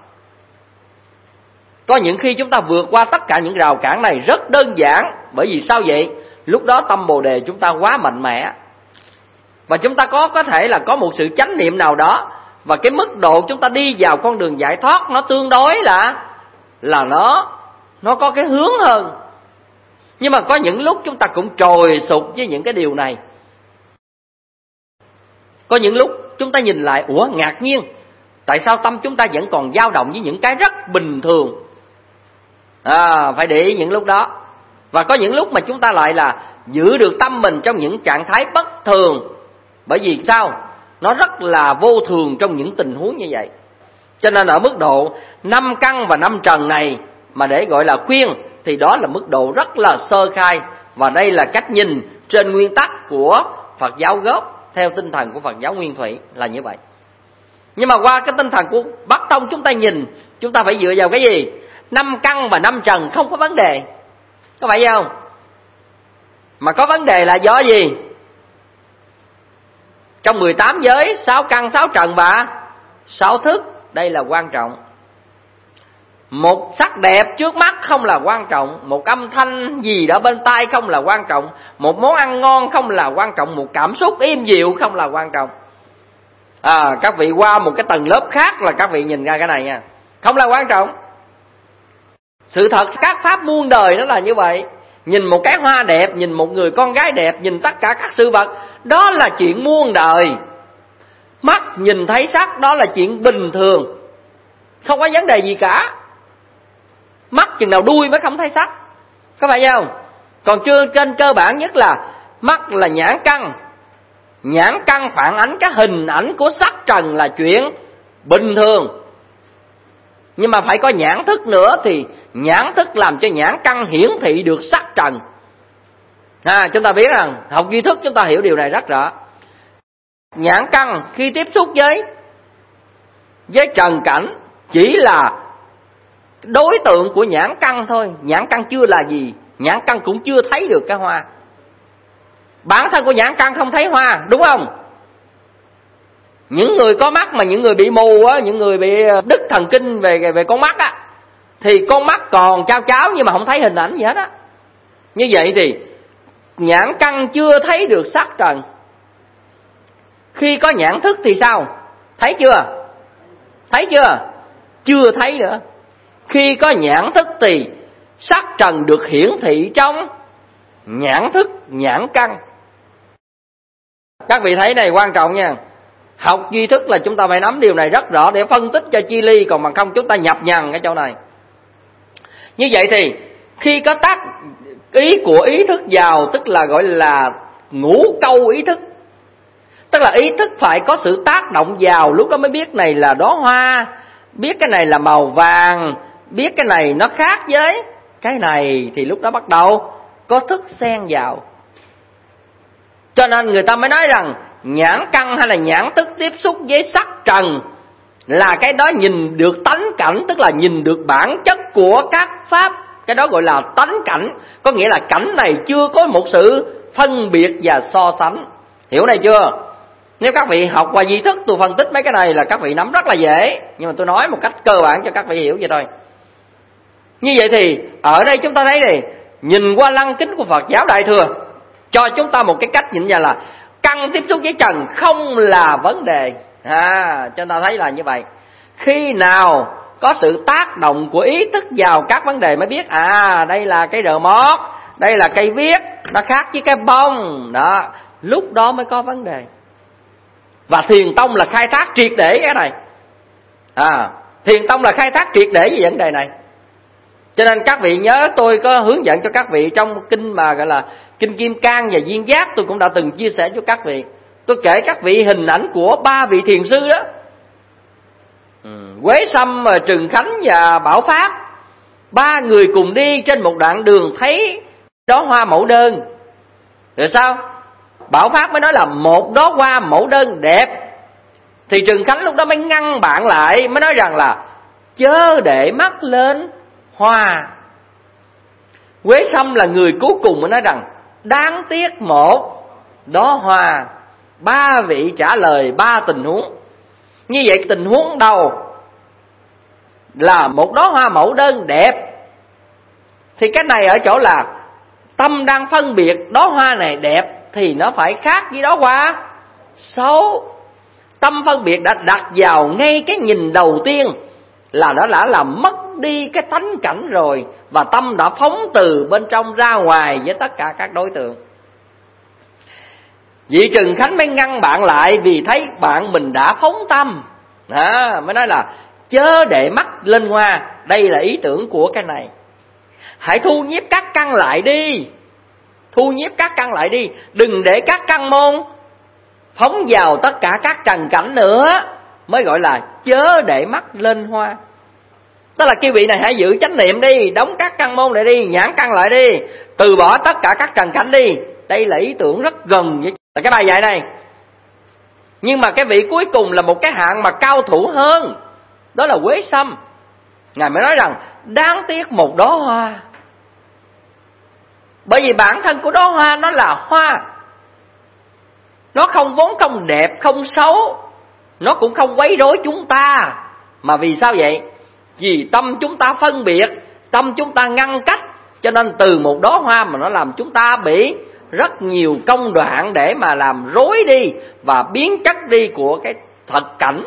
Có những khi chúng ta vượt qua tất cả những rào cản này rất đơn giản. Bởi vì sao vậy? Lúc đó tâm Bồ Đề chúng ta quá mạnh mẽ, và chúng ta có thể là có một sự chánh niệm nào đó, và cái mức độ chúng ta đi vào con đường giải thoát nó tương đối là nó có cái hướng hơn. Nhưng mà có những lúc chúng ta cũng trồi sụp với những cái điều này. Có những lúc chúng ta nhìn lại, ngạc nhiên, tại sao tâm chúng ta vẫn còn dao động với những cái rất bình thường. Phải để ý những lúc đó. Và có những lúc mà chúng ta lại là giữ được tâm mình trong những trạng thái bất thường. Bởi vì sao? Nó rất là vô thường trong những tình huống như vậy. Cho nên ở mức độ 5 căn và 5 trần này mà để gọi là khuyên, thì đó là mức độ rất là sơ khai. Và đây là cách nhìn trên nguyên tắc của Phật giáo gốc, theo tinh thần của Phật giáo Nguyên Thủy là như vậy. Nhưng mà qua cái tinh thần của Bắc Tông chúng ta nhìn, chúng ta phải dựa vào cái gì? 5 căn và 5 trần không có vấn đề, có phải không? Mà có vấn đề là do gì? Trong 18 giới, 6 căn, 6 trần và 6 thức, đây là quan trọng. Một sắc đẹp trước mắt không là quan trọng, một âm thanh gì đó bên tai không là quan trọng, một món ăn ngon không là quan trọng, một cảm xúc êm dịu không là quan trọng. Các vị qua một cái tầng lớp khác là các vị nhìn ra cái này nha, không là quan trọng. Sự thật các pháp muôn đời nó là như vậy. Nhìn một cái hoa đẹp, nhìn một người con gái đẹp, nhìn tất cả các sự vật, đó là chuyện muôn đời. Mắt nhìn thấy sắc, đó là chuyện bình thường, không có vấn đề gì cả. Mắt chừng nào đuôi mới không thấy sắc, có phải không? Còn chưa, trên cơ bản nhất là mắt là nhãn căn, Nhãn căn phản ánh cái hình ảnh của sắc trần là chuyện bình thường. Nhưng mà phải có nhãn thức nữa thì nhãn thức làm cho nhãn căn hiển thị được sắc trần. Chúng ta biết rằng học duy thức chúng ta hiểu điều này rất rõ. Nhãn căn khi tiếp xúc với trần cảnh chỉ là đối tượng của nhãn căn thôi. Nhãn căn chưa là gì, nhãn căn cũng chưa thấy được cái hoa. Bản thân của nhãn căn không thấy hoa, đúng không? Những người có mắt mà những người bị mù á, những người bị đứt thần kinh về con mắt á, thì con mắt còn chao cháo nhưng mà không thấy hình ảnh gì hết á. Như vậy thì nhãn căn chưa thấy được sắc trần. Khi có nhãn thức thì sao? Thấy chưa? Thấy chưa? Chưa thấy nữa. Khi có nhãn thức thì sắc trần được hiển thị trong nhãn thức, nhãn căn. Các vị thấy này quan trọng nha. Học duy thức là chúng ta phải nắm điều này rất rõ để phân tích cho chi ly, còn bằng không chúng ta nhập nhằng cái chỗ này. Như vậy thì khi có tác ý của ý thức vào, tức là gọi là ngũ câu ý thức, tức là ý thức phải có sự tác động vào, lúc đó mới biết này là đóa hoa, biết cái này là màu vàng, biết cái này nó khác với cái này, thì lúc đó bắt đầu có thức xen vào. Cho nên người ta mới nói rằng nhãn căn hay là nhãn thức tiếp xúc với sắc trần là cái đó nhìn được tánh cảnh, tức là nhìn được bản chất của các pháp. Cái đó gọi là tánh cảnh, có nghĩa là cảnh này chưa có một sự phân biệt và so sánh. Hiểu này chưa? Nếu các vị học qua duy thức, tôi phân tích mấy cái này là các vị nắm rất là dễ, nhưng mà tôi nói một cách cơ bản cho các vị hiểu vậy thôi. Như vậy thì ở đây chúng ta thấy này, nhìn qua lăng kính của Phật giáo Đại Thừa cho chúng ta một cái cách nhìn nhận là căn tiếp xúc với trần không là vấn đề. Chúng ta thấy là như vậy. Khi nào có sự tác động của ý thức vào các vấn đề mới biết đây là cái rờ mót, đây là cây viết, nó khác với cái bông đó, lúc đó mới có vấn đề. Và Thiền Tông là khai thác triệt để cái này. Thiền Tông là khai thác triệt để về vấn đề này. Cho nên các vị nhớ tôi có hướng dẫn cho các vị trong kinh mà gọi là kinh Kim Cang và Duyên Giác, tôi cũng đã từng chia sẻ cho các vị. Tôi kể các vị hình ảnh của 3 vị thiền sư đó, Quế Sâm, Trừng Khánh và Bảo Pháp. 3 người cùng đi trên một đoạn đường thấy đóa hoa mẫu đơn. Rồi sao? Bảo Pháp mới nói là một đóa hoa mẫu đơn đẹp. Thì Trừng Khánh lúc đó mới ngăn bạn lại, mới nói rằng là chớ để mắt lên hoa. Quế Sâm là người cuối cùng mới nói rằng đáng tiếc một đóa hoa. 3 vị trả lời 3 tình huống. Như vậy tình huống đầu là một đóa hoa mẫu đơn đẹp, thì cái này ở chỗ là tâm đang phân biệt đóa hoa này đẹp thì nó phải khác với đóa hoa xấu. Tâm phân biệt đã đặt vào ngay cái nhìn đầu tiên là nó đã làm mất đi cái tánh cảnh rồi, và tâm đã phóng từ bên trong ra ngoài với tất cả các đối tượng. Vị Trừng Khánh mới ngăn bạn lại vì thấy bạn mình đã phóng tâm. Mới nói là chớ để mắt lên hoa. Đây là ý tưởng của cái này. Hãy thu nhiếp các căn lại đi. Thu nhiếp các căn lại đi. Đừng để các căn môn phóng vào tất cả các trần cảnh nữa. Mới gọi là chớ để mắt lên hoa. Tức là kêu vị này hãy giữ chánh niệm đi, đóng các căn môn lại đi, nhãn căn lại đi, từ bỏ tất cả các trần cảnh đi. Đây là ý tưởng rất gần với cái bài dạy này. Nhưng mà cái vị cuối cùng là một cái hạng mà cao thủ hơn, đó là Quế Sâm. Ngài mới nói rằng đáng tiếc một đóa hoa. Bởi vì bản thân của đóa hoa nó là hoa, nó không vốn không đẹp, không xấu, nó cũng không quấy rối chúng ta. Mà vì sao vậy? Vì tâm chúng ta phân biệt, tâm chúng ta ngăn cách, cho nên từ một đóa hoa mà nó làm chúng ta bị rất nhiều công đoạn để mà làm rối đi và biến chất đi của cái thật cảnh.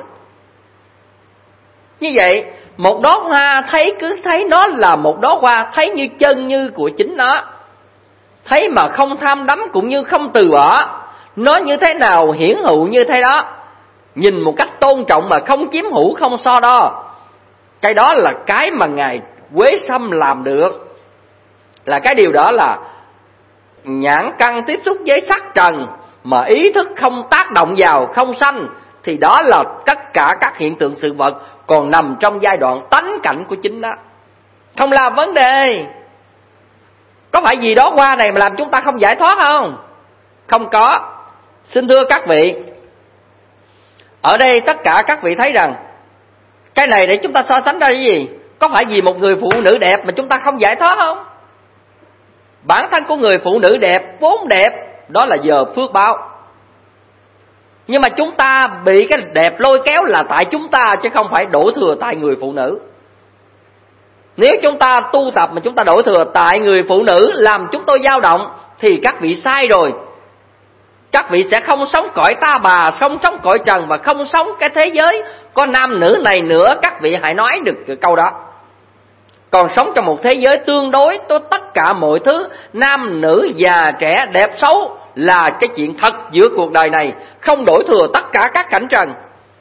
Như vậy một đóa hoa thấy cứ thấy nó là một đóa hoa, thấy như chân như của chính nó, thấy mà không tham đắm cũng như không từ bỏ, nó như thế nào hiển hữu như thế đó, nhìn một cách tôn trọng mà không chiếm hữu, không so đo. Cái đó là cái mà Ngài Quế Sâm làm được. Là cái điều đó là nhãn căn tiếp xúc với sắc trần mà ý thức không tác động vào, không sanh, thì đó là tất cả các hiện tượng sự vật còn nằm trong giai đoạn tánh cảnh của chính đó, không là vấn đề. Có phải gì đó qua này mà làm chúng ta không giải thoát không? Không có. Xin thưa các vị, ở đây tất cả các vị thấy rằng cái này để chúng ta so sánh ra cái gì? Có phải vì một người phụ nữ đẹp mà chúng ta không giải thoát không? Bản thân của người phụ nữ đẹp, vốn đẹp, đó là giờ phước báo. Nhưng mà chúng ta bị cái đẹp lôi kéo là tại chúng ta, chứ không phải đổ thừa tại người phụ nữ. Nếu chúng ta tu tập mà chúng ta đổ thừa tại người phụ nữ làm chúng tôi dao động, thì các vị sai rồi. Các vị sẽ không sống cõi ta bà, không sống cõi trần, và không sống cái thế giới có nam nữ này nữa. Các vị hãy nói được cái câu đó. Còn sống trong một thế giới tương đối, tất cả mọi thứ, nam nữ già trẻ đẹp xấu là cái chuyện thật giữa cuộc đời này, không đổi thừa tất cả các cảnh trần.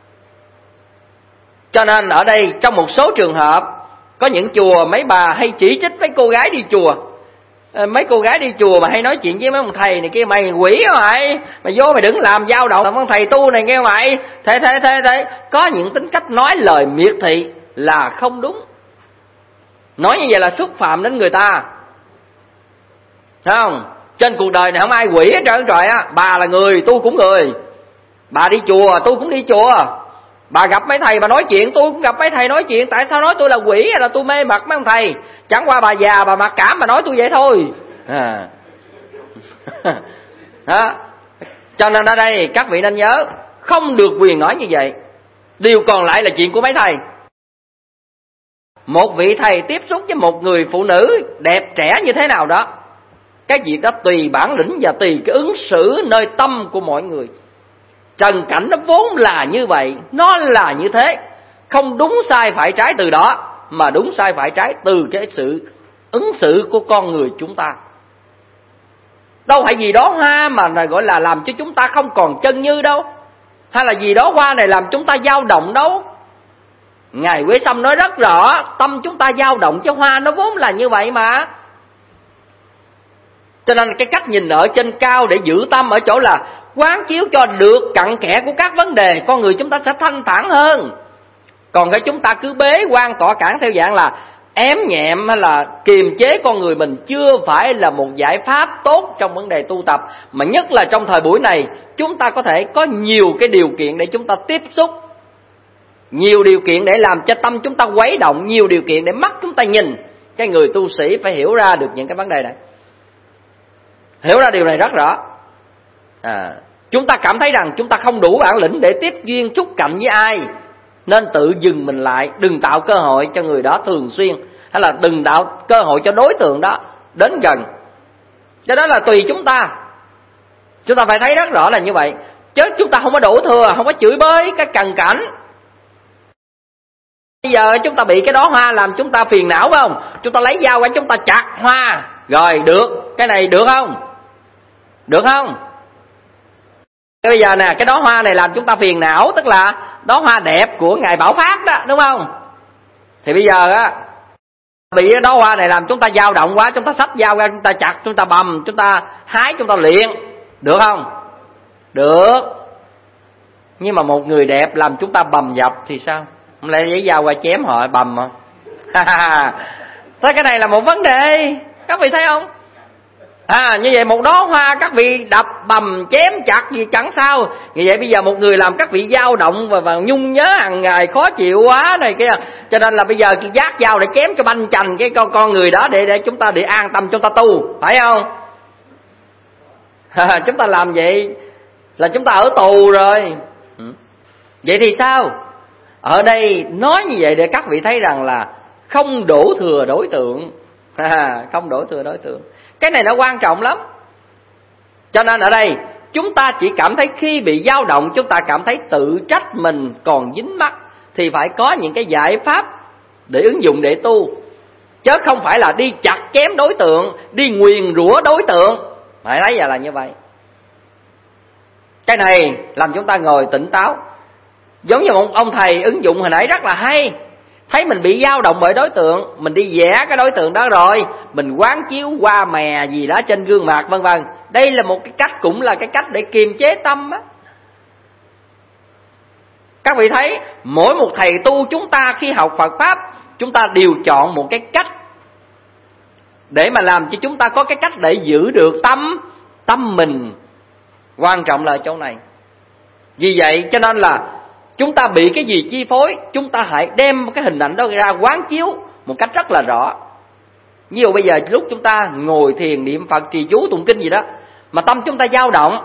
Cho nên ở đây trong một số trường hợp, có những chùa mấy bà hay chỉ trích mấy cô gái đi chùa. Mấy cô gái đi chùa mà hay nói chuyện với mấy ông thầy này kia: mày quỷ hả mày, mày vô mày đừng làm dao động làm ông thầy tu này nghe mày. Thế có những tính cách nói lời miệt thị là không đúng. Nói như vậy là xúc phạm đến người ta, thấy không? Trên cuộc đời này không ai quỷ hết trơn trời á. Bà là người, tôi cũng người. Bà đi chùa, tôi cũng đi chùa. Bà gặp mấy thầy bà nói chuyện, tôi cũng gặp mấy thầy nói chuyện. Tại sao nói tôi là quỷ hay là tôi mê mặt mấy ông thầy? Chẳng qua bà già bà mặc cảm mà nói tôi vậy thôi. Đó. Cho nên ở đây các vị nên nhớ, không được quyền nói như vậy. Điều còn lại là chuyện của mấy thầy. Một vị thầy tiếp xúc với một người phụ nữ đẹp trẻ như thế nào đó, cái việc đó tùy bản lĩnh và tùy cái ứng xử nơi tâm của mọi người. Trần cảnh nó vốn là như vậy, nó là như thế. Không đúng sai phải trái từ đó, mà đúng sai phải trái từ cái sự ứng xử của con người chúng ta. Đâu phải gì đó hoa mà gọi là làm cho chúng ta không còn chân như đâu, hay là gì đó hoa này làm chúng ta dao động đâu. Ngài Quế Sâm nói rất rõ, tâm chúng ta dao động chứ hoa nó vốn là như vậy mà. Cho nên cái cách nhìn ở trên cao để giữ tâm ở chỗ là quán chiếu cho được cặn kẽ của các vấn đề, con người chúng ta sẽ thanh thản hơn. Còn cái chúng ta cứ bế quan tỏa cản theo dạng là ém nhẹm hay là kiềm chế con người mình, chưa phải là một giải pháp tốt trong vấn đề tu tập. Mà nhất là trong thời buổi này, chúng ta có thể có nhiều cái điều kiện để chúng ta tiếp xúc, nhiều điều kiện để làm cho tâm chúng ta quấy động, nhiều điều kiện để mắt chúng ta nhìn. Cái người tu sĩ phải hiểu ra được những cái vấn đề này, hiểu ra điều này rất rõ. Chúng ta cảm thấy rằng chúng ta không đủ bản lĩnh để tiếp duyên xúc cạnh với ai, nên tự dừng mình lại, đừng tạo cơ hội cho người đó thường xuyên, hay là đừng tạo cơ hội cho đối tượng đó đến gần. Cho đó là tùy chúng ta. Chúng ta phải thấy rất rõ là như vậy. Chứ chúng ta không có đổ thừa, không có chửi bới cái cằn cảnh. Bây giờ chúng ta bị cái đó hoa làm chúng ta phiền não phải không? Chúng ta lấy dao qua chúng ta chặt hoa. Rồi được, cái này được không? Được không? Bây giờ nè, cái đó hoa này làm chúng ta phiền não, tức là đó hoa đẹp của Ngài Bảo Pháp đó, đúng không? Thì bây giờ á, bị cái đó hoa này làm chúng ta dao động quá, chúng ta xách dao ra, chúng ta chặt, chúng ta bầm, chúng ta hái, chúng ta luyện. Được không? Được. Nhưng mà một người đẹp làm chúng ta bầm dập thì sao? Không lẽ lấy dao qua chém họ bầm mà. Thế cái này là một vấn đề, các vị thấy không? Như vậy một đó hoa các vị đập bầm chém chặt gì chẳng sao. Như vậy bây giờ một người làm các vị dao động và nhung nhớ hàng ngày khó chịu quá này kia, cho nên là bây giờ vác dao để chém cho banh chành cái con người đó để chúng ta để an tâm chúng ta tu, phải không? Chúng ta làm vậy là chúng ta ở tù rồi. Vậy thì sao? Ở đây nói như vậy để các vị thấy rằng là không đổ thừa đối tượng. Không đổ thừa đối tượng. Cái này nó quan trọng lắm. Cho nên ở đây chúng ta chỉ cảm thấy khi bị dao động, chúng ta cảm thấy tự trách mình còn dính mắc, thì phải có những cái giải pháp để ứng dụng để tu. Chứ không phải là đi chặt chém đối tượng, đi nguyền rủa đối tượng. Phải thấy là như vậy. Cái này làm chúng ta ngồi tỉnh táo. Giống như một ông thầy ứng dụng hồi nãy rất là hay. Thấy mình bị dao động bởi đối tượng, mình đi vẽ cái đối tượng đó rồi, mình quán chiếu qua mè gì đó trên gương mặt vân vân. Đây là một cái cách, cũng là cái cách để kiềm chế tâm á. Các vị thấy, mỗi một thầy tu chúng ta khi học Phật Pháp, chúng ta đều chọn một cái cách để mà làm cho chúng ta có cái cách để giữ được tâm mình. Quan trọng là ở chỗ này. Vì vậy cho nên là chúng ta bị cái gì chi phối, chúng ta hãy đem cái hình ảnh đó ra quán chiếu một cách rất là rõ. Ví dụ bây giờ lúc chúng ta ngồi thiền niệm Phật trì chú tụng kinh gì đó, mà tâm chúng ta dao động,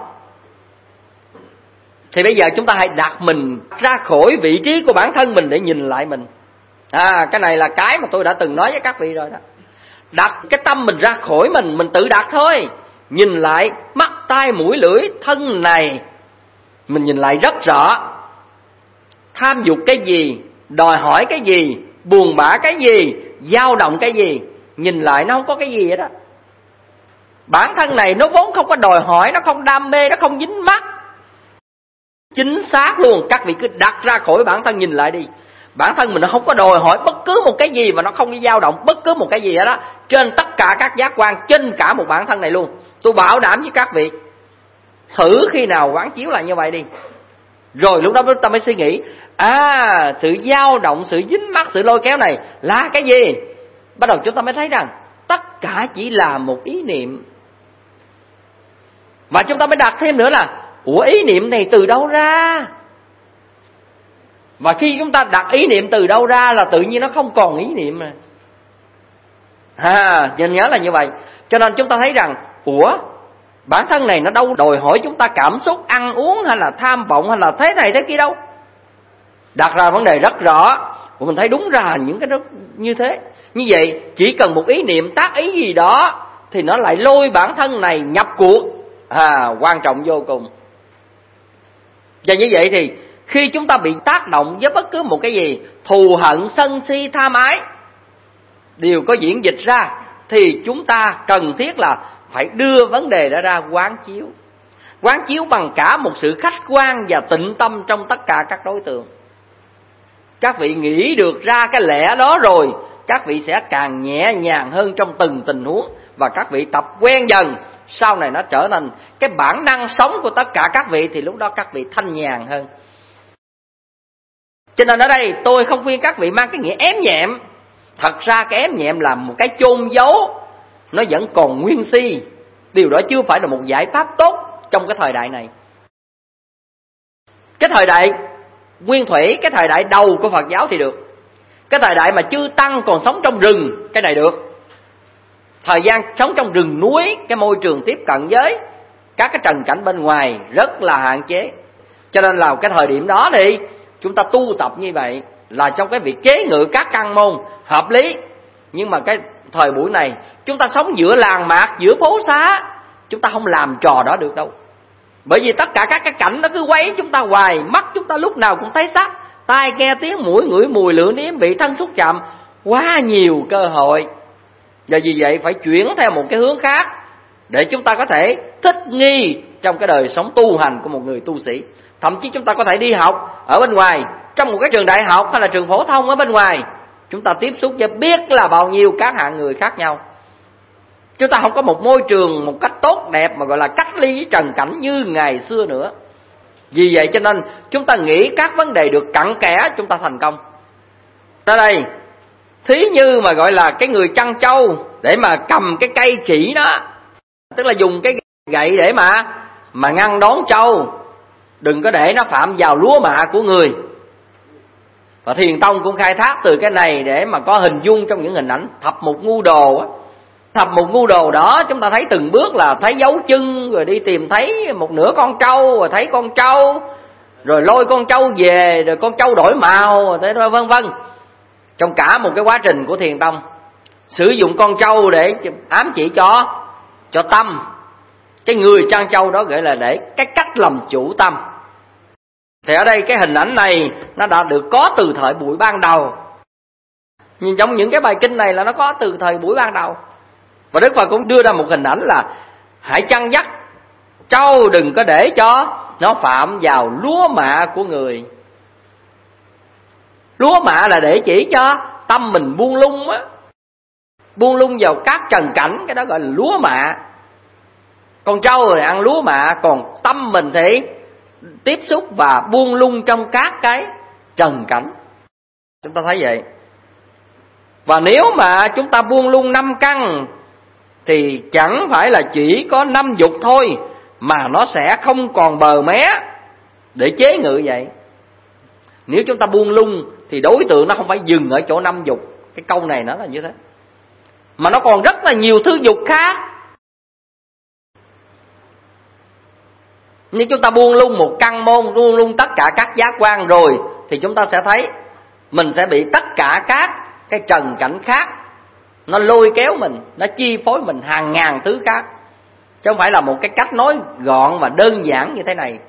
thì bây giờ chúng ta hãy đặt mình ra khỏi vị trí của bản thân mình để nhìn lại mình. Cái này là cái mà tôi đã từng nói với các vị rồi đó. Đặt cái tâm mình ra khỏi mình tự đặt thôi. Nhìn lại mắt, tai, mũi, lưỡi, thân này, mình nhìn lại rất rõ. Tham dục cái gì, đòi hỏi cái gì, buồn bã cái gì, dao động cái gì, nhìn lại nó không có cái gì hết đó. Bản thân này nó vốn không có đòi hỏi, nó không đam mê, nó không dính mắc. Chính xác luôn, các vị cứ đặt ra khỏi bản thân nhìn lại đi. Bản thân mình nó không có đòi hỏi bất cứ một cái gì, mà nó không có dao động bất cứ một cái gì hết đó. Trên tất cả các giác quan, trên cả một bản thân này luôn. Tôi bảo đảm với các vị, thử khi nào quán chiếu lại như vậy đi. Rồi lúc đó chúng ta mới suy nghĩ, sự dao động, sự dính mắc, sự lôi kéo này là cái gì? Bắt đầu chúng ta mới thấy rằng tất cả chỉ là một ý niệm. Và chúng ta mới đặt thêm nữa là, ý niệm này từ đâu ra? Và khi chúng ta đặt ý niệm từ đâu ra là tự nhiên nó không còn ý niệm rồi. Nên nhớ là như vậy. Cho nên chúng ta thấy rằng, bản thân này nó đâu đòi hỏi chúng ta cảm xúc, ăn uống hay là tham vọng hay là thế này thế kia đâu. Đặt ra vấn đề rất rõ, và mình thấy đúng ra những cái đó như thế. Như vậy chỉ cần một ý niệm tác ý gì đó thì nó lại lôi bản thân này nhập cuộc. Quan trọng vô cùng. Và như vậy thì khi chúng ta bị tác động với bất cứ một cái gì, thù hận, sân si, tham ái đều có diễn dịch ra, thì chúng ta cần thiết là phải đưa vấn đề đó ra quán chiếu. Quán chiếu bằng cả một sự khách quan và tịnh tâm trong tất cả các đối tượng. Các vị nghĩ được ra cái lẽ đó rồi, các vị sẽ càng nhẹ nhàng hơn trong từng tình huống. Và các vị tập quen dần, sau này nó trở thành cái bản năng sống của tất cả các vị, thì lúc đó các vị thanh nhàn hơn. Cho nên ở đây tôi không khuyên các vị mang cái nghĩa ém nhẹm. Thật ra cái ém nhẹm là một cái chôn giấu, nó vẫn còn nguyên si. Điều đó chưa phải là một giải pháp tốt trong cái thời đại này. Cái thời đại nguyên thủy, cái thời đại đầu của Phật giáo thì được. Cái thời đại mà chư tăng còn sống trong rừng, cái này được. Thời gian sống trong rừng núi, cái môi trường tiếp cận với các cái trần cảnh bên ngoài rất là hạn chế. Cho nên là cái thời điểm đó thì chúng ta tu tập như vậy là trong cái việc chế ngự các căn môn hợp lý. Nhưng mà cái thời buổi này chúng ta sống giữa làng mạc, giữa phố xá, chúng ta không làm trò đó được đâu. Bởi vì tất cả các cái cảnh nó cứ quấy chúng ta hoài, mắt chúng ta lúc nào cũng thấy sắc, tai nghe tiếng, mũi ngửi mùi, lưỡi nếm vị, thân xúc chạm, quá nhiều cơ hội. Và vì vậy phải chuyển theo một cái hướng khác để chúng ta có thể thích nghi trong cái đời sống tu hành của một người tu sĩ. Thậm chí chúng ta có thể đi học ở bên ngoài, trong một cái trường đại học hay là trường phổ thông ở bên ngoài, chúng ta tiếp xúc và biết là bao nhiêu các hạng người khác nhau. Chúng ta không có một môi trường một cách tốt đẹp mà gọi là cách ly với trần cảnh như ngày xưa nữa. Vì vậy cho nên chúng ta nghĩ các vấn đề được cặn kẽ, chúng ta thành công. Ở đây thí như mà gọi là cái người chăn trâu để mà cầm cái cây chỉ đó, tức là dùng cái gậy để mà ngăn đón trâu, đừng có để nó phạm vào lúa mạ của người. Và Thiền Tông cũng khai thác từ cái này để mà có hình dung trong những hình ảnh thập một ngu đồ á. Thập một ngu đồ đó chúng ta thấy từng bước là thấy dấu chân, rồi đi tìm thấy một nửa con trâu, rồi thấy con trâu, rồi lôi con trâu về, rồi con trâu đổi màu, rồi vân vân. Trong cả một cái quá trình của Thiền Tông sử dụng con trâu để ám chỉ cho tâm. Cái người chăn trâu đó gọi là để cái cách làm chủ tâm. Thì ở đây cái hình ảnh này nó đã được có từ thời buổi ban đầu. Nhưng trong những cái bài kinh này là nó có từ thời buổi ban đầu. Và Đức Phật cũng đưa ra một hình ảnh là hãy chăn dắt trâu, đừng có để cho nó phạm vào lúa mạ của người. Lúa mạ là để chỉ cho tâm mình buông lung á, buông lung vào các trần cảnh, cái đó gọi là lúa mạ. Con trâu thì ăn lúa mạ, còn tâm mình thì tiếp xúc và buông lung trong các cái trần cảnh. Chúng ta thấy vậy. Và nếu mà chúng ta buông lung 5 căn thì chẳng phải là chỉ có 5 dục thôi, mà nó sẽ không còn bờ mé để chế ngự vậy. Nếu chúng ta buông lung thì đối tượng nó không phải dừng ở chỗ 5 dục. Cái câu này nó là như thế, mà nó còn rất là nhiều thứ dục khác. Nếu chúng ta buông lung một căn môn, buông lung tất cả các giác quan rồi, thì chúng ta sẽ thấy mình sẽ bị tất cả các cái trần cảnh khác nó lôi kéo mình, nó chi phối mình hàng ngàn thứ khác, chứ không phải là một cái cách nói gọn và đơn giản như thế này.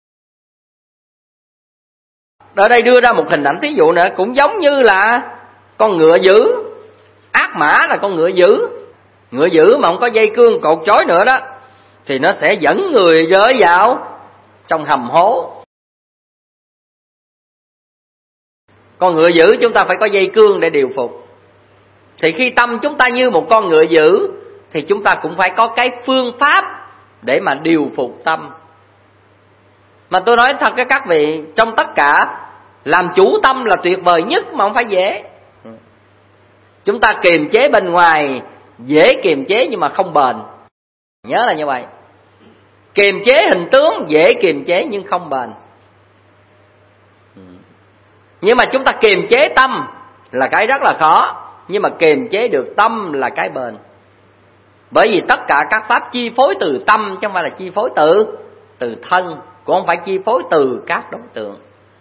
Ở đây đưa ra một hình ảnh thí dụ nữa, cũng giống như là con ngựa dữ. Ác mã là con ngựa dữ. Ngựa dữ mà không có dây cương cột trói nữa đó, thì nó sẽ dẫn người rơi vào trong hầm hố. Con ngựa dữ chúng ta phải có dây cương để điều phục. Thì khi tâm chúng ta như một con ngựa dữ, thì chúng ta cũng phải có cái phương pháp để mà điều phục tâm. Mà tôi nói thật với các vị, trong tất cả, làm chủ tâm là tuyệt vời nhất mà không phải dễ. Chúng ta kiềm chế bên ngoài dễ kiềm chế nhưng mà không bền. Nhớ là như vậy. Kiềm chế hình tướng dễ kiềm chế nhưng không bền. Nhưng mà chúng ta kiềm chế tâm là cái rất là khó, nhưng mà kiềm chế được tâm là cái bền. Bởi vì tất cả các pháp chi phối từ tâm, chứ không phải là chi phối từ thân, cũng không phải chi phối từ các đối tượng.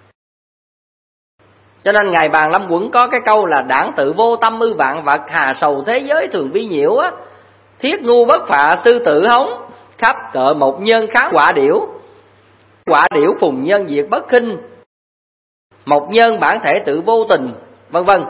Cho nên Ngài Bàn Lâm Quẩn có cái câu là: đảng tự vô tâm ư vạn vật, hà sầu thế giới thường vi nhiễu á. Thiết ngu bất phạ sư tử hống, khắp cợ một nhân kháng quả điểu. Quả điểu phùng nhân diệt bất khinh, một nhân bản thể tự vô tình, vân vân.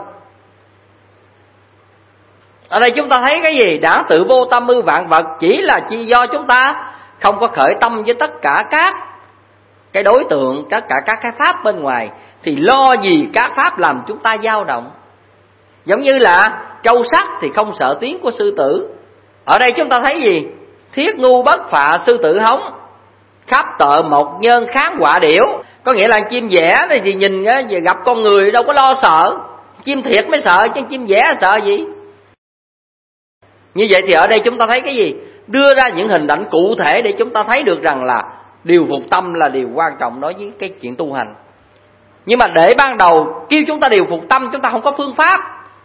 Ở đây chúng ta thấy cái gì? Đảng tự vô tâm ư vạn vật chỉ là chỉ do chúng ta không có khởi tâm với tất cả các cái đối tượng, tất cả các cái pháp bên ngoài, thì lo gì các pháp làm chúng ta dao động. Giống như là trâu sắt thì không sợ tiếng của sư tử. Ở đây chúng ta thấy gì? Thiết ngu bất phạ sư tử hống, khắp tợ một nhân kháng quả điểu. Có nghĩa là chim vẽ này thì nhìn gặp con người đâu có lo sợ, chim thiệt mới sợ chứ chim vẽ sợ gì. Như vậy thì ở đây chúng ta thấy cái gì? Đưa ra những hình ảnh cụ thể để chúng ta thấy được rằng là điều phục tâm là điều quan trọng đối với cái chuyện tu hành. Nhưng mà để ban đầu kêu chúng ta điều phục tâm, chúng ta không có phương pháp.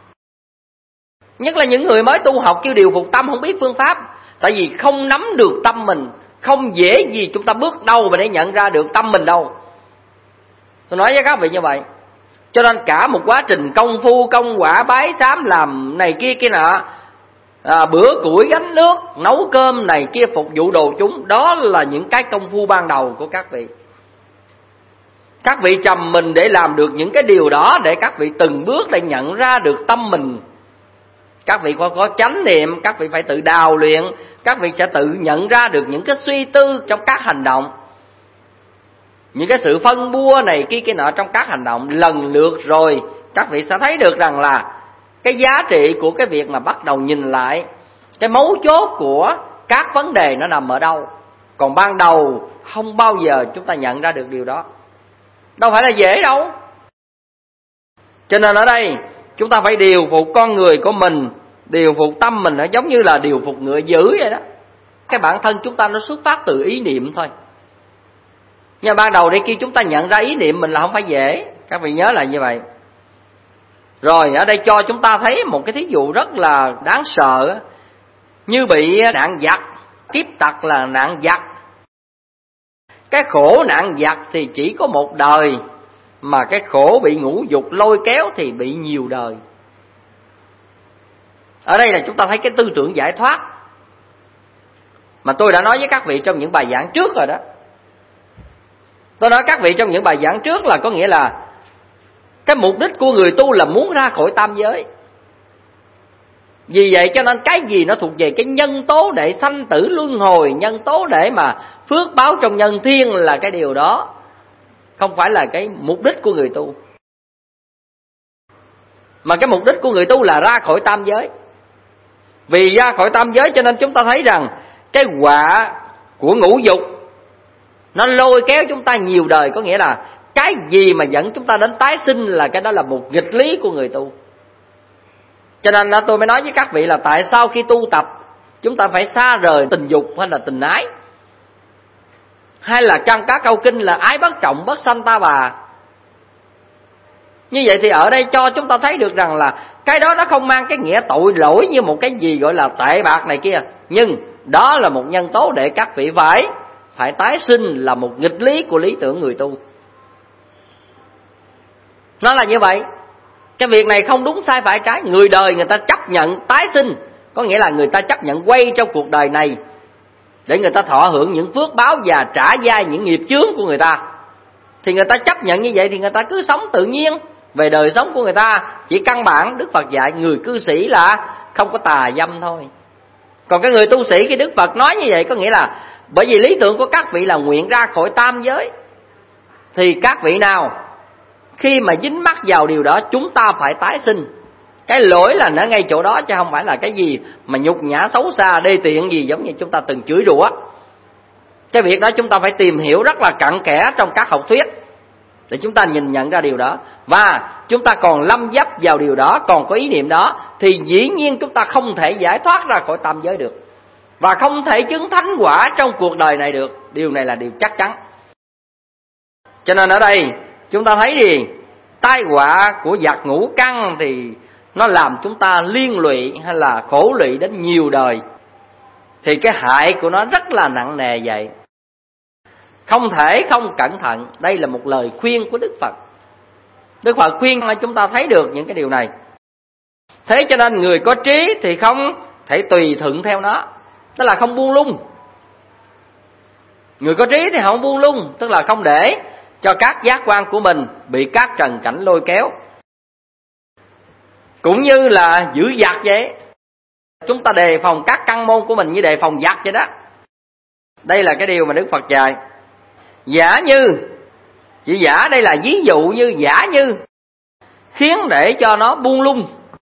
Nhất là những người mới tu học kêu điều phục tâm không biết phương pháp. Tại vì không nắm được tâm mình, không dễ gì chúng ta bước đâu mà để nhận ra được tâm mình đâu. Tôi nói với các vị như vậy. Cho nên cả một quá trình công phu, công quả, bái sám, làm này kia kia nọ, bữa củi gánh nước, nấu cơm này kia phục vụ đồ chúng, đó là những cái công phu ban đầu của các vị. Các vị trầm mình để làm được những cái điều đó, để các vị từng bước để nhận ra được tâm mình. Các vị có chánh niệm, các vị phải tự đào luyện, các vị sẽ tự nhận ra được những cái suy tư trong các hành động, những cái sự phân bua này kia kia nọ trong các hành động. Lần lượt rồi các vị sẽ thấy được rằng là cái giá trị của cái việc mà bắt đầu nhìn lại cái mấu chốt của các vấn đề nó nằm ở đâu. Còn ban đầu không bao giờ chúng ta nhận ra được điều đó, đâu phải là dễ đâu. Cho nên ở đây chúng ta phải điều phục con người của mình, điều phục tâm mình, nó giống như là điều phục ngựa dữ vậy đó. Cái bản thân chúng ta nó xuất phát từ ý niệm thôi. Nhưng ban đầu để khi chúng ta nhận ra ý niệm mình là không phải dễ. Các vị nhớ là như vậy. Rồi ở đây cho chúng ta thấy một cái thí dụ rất là đáng sợ. Như bị nạn giặc, kiếp tặc là nạn giặc. Cái khổ nạn giặc thì chỉ có một đời, mà cái khổ bị ngũ dục lôi kéo thì bị nhiều đời. Ở đây là chúng ta thấy cái tư tưởng giải thoát mà tôi đã nói với các vị trong những bài giảng trước rồi đó. Tôi nói các vị trong những bài giảng trước là có nghĩa là cái mục đích của người tu là muốn ra khỏi tam giới. Vì vậy cho nên cái gì nó thuộc về cái nhân tố để sanh tử luân hồi, nhân tố để mà phước báo trong nhân thiên là cái điều đó, không phải là cái mục đích của người tu. Mà cái mục đích của người tu là ra khỏi tam giới. Vì ra khỏi tam giới cho nên chúng ta thấy rằng cái quả của ngũ dục nó lôi kéo chúng ta nhiều đời. Có nghĩa là cái gì mà dẫn chúng ta đến tái sinh là cái đó là một nghịch lý của người tu. Cho nên tôi mới nói với các vị là tại sao khi tu tập chúng ta phải xa rời tình dục hay là tình ái, hay là trong các câu kinh là ái bất trọng bất sanh ta bà. Như vậy thì ở đây cho chúng ta thấy được rằng là cái đó nó không mang cái nghĩa tội lỗi như một cái gì gọi là tệ bạc này kia, nhưng đó là một nhân tố để các vị phải tái sinh, là một nghịch lý của lý tưởng người tu. Nó là như vậy. Cái việc này không đúng sai phải trái. Người đời người ta chấp nhận tái sinh, có nghĩa là người ta chấp nhận quay trong cuộc đời này để người ta thọ hưởng những phước báo và trả dai những nghiệp chướng của người ta. Thì người ta chấp nhận như vậy thì người ta cứ sống tự nhiên. Về đời sống của người ta chỉ căn bản Đức Phật dạy người cư sĩ là không có tà dâm thôi. Còn cái người tu sĩ, khi Đức Phật nói như vậy có nghĩa là bởi vì lý tưởng của các vị là nguyện ra khỏi tam giới, thì các vị nào khi mà dính mắc vào điều đó chúng ta phải tái sinh. Cái lỗi là nó ngay chỗ đó, chứ không phải là cái gì mà nhục nhã xấu xa đê tiện gì giống như chúng ta từng chửi rủa. Cái việc đó chúng ta phải tìm hiểu rất là cặn kẽ trong các học thuyết để chúng ta nhìn nhận ra điều đó. Và chúng ta còn lâm dấp vào điều đó, còn có ý niệm đó, thì dĩ nhiên chúng ta không thể giải thoát ra khỏi tam giới được, và không thể chứng thánh quả trong cuộc đời này được. Điều này là điều chắc chắn. Cho nên ở đây chúng ta thấy gì? Tai họa của giặc ngũ căn thì nó làm chúng ta liên lụy hay là khổ lụy đến nhiều đời. Thì cái hại của nó rất là nặng nề vậy. Không thể không cẩn thận. Đây là một lời khuyên của Đức Phật. Đức Phật khuyên cho chúng ta thấy được những cái điều này. Thế cho nên người có trí thì không thể tùy thuận theo nó, tức là không buông lung. Người có trí thì không buông lung, tức là không để cho các giác quan của mình bị các trần cảnh lôi kéo. Cũng như là giữ giặc vậy. Chúng ta đề phòng các căn môn của mình như đề phòng giặc vậy đó. Đây là cái điều mà Đức Phật dạy. Giả như, chỉ giả đây là ví dụ như giả như khiến để cho nó buông lung.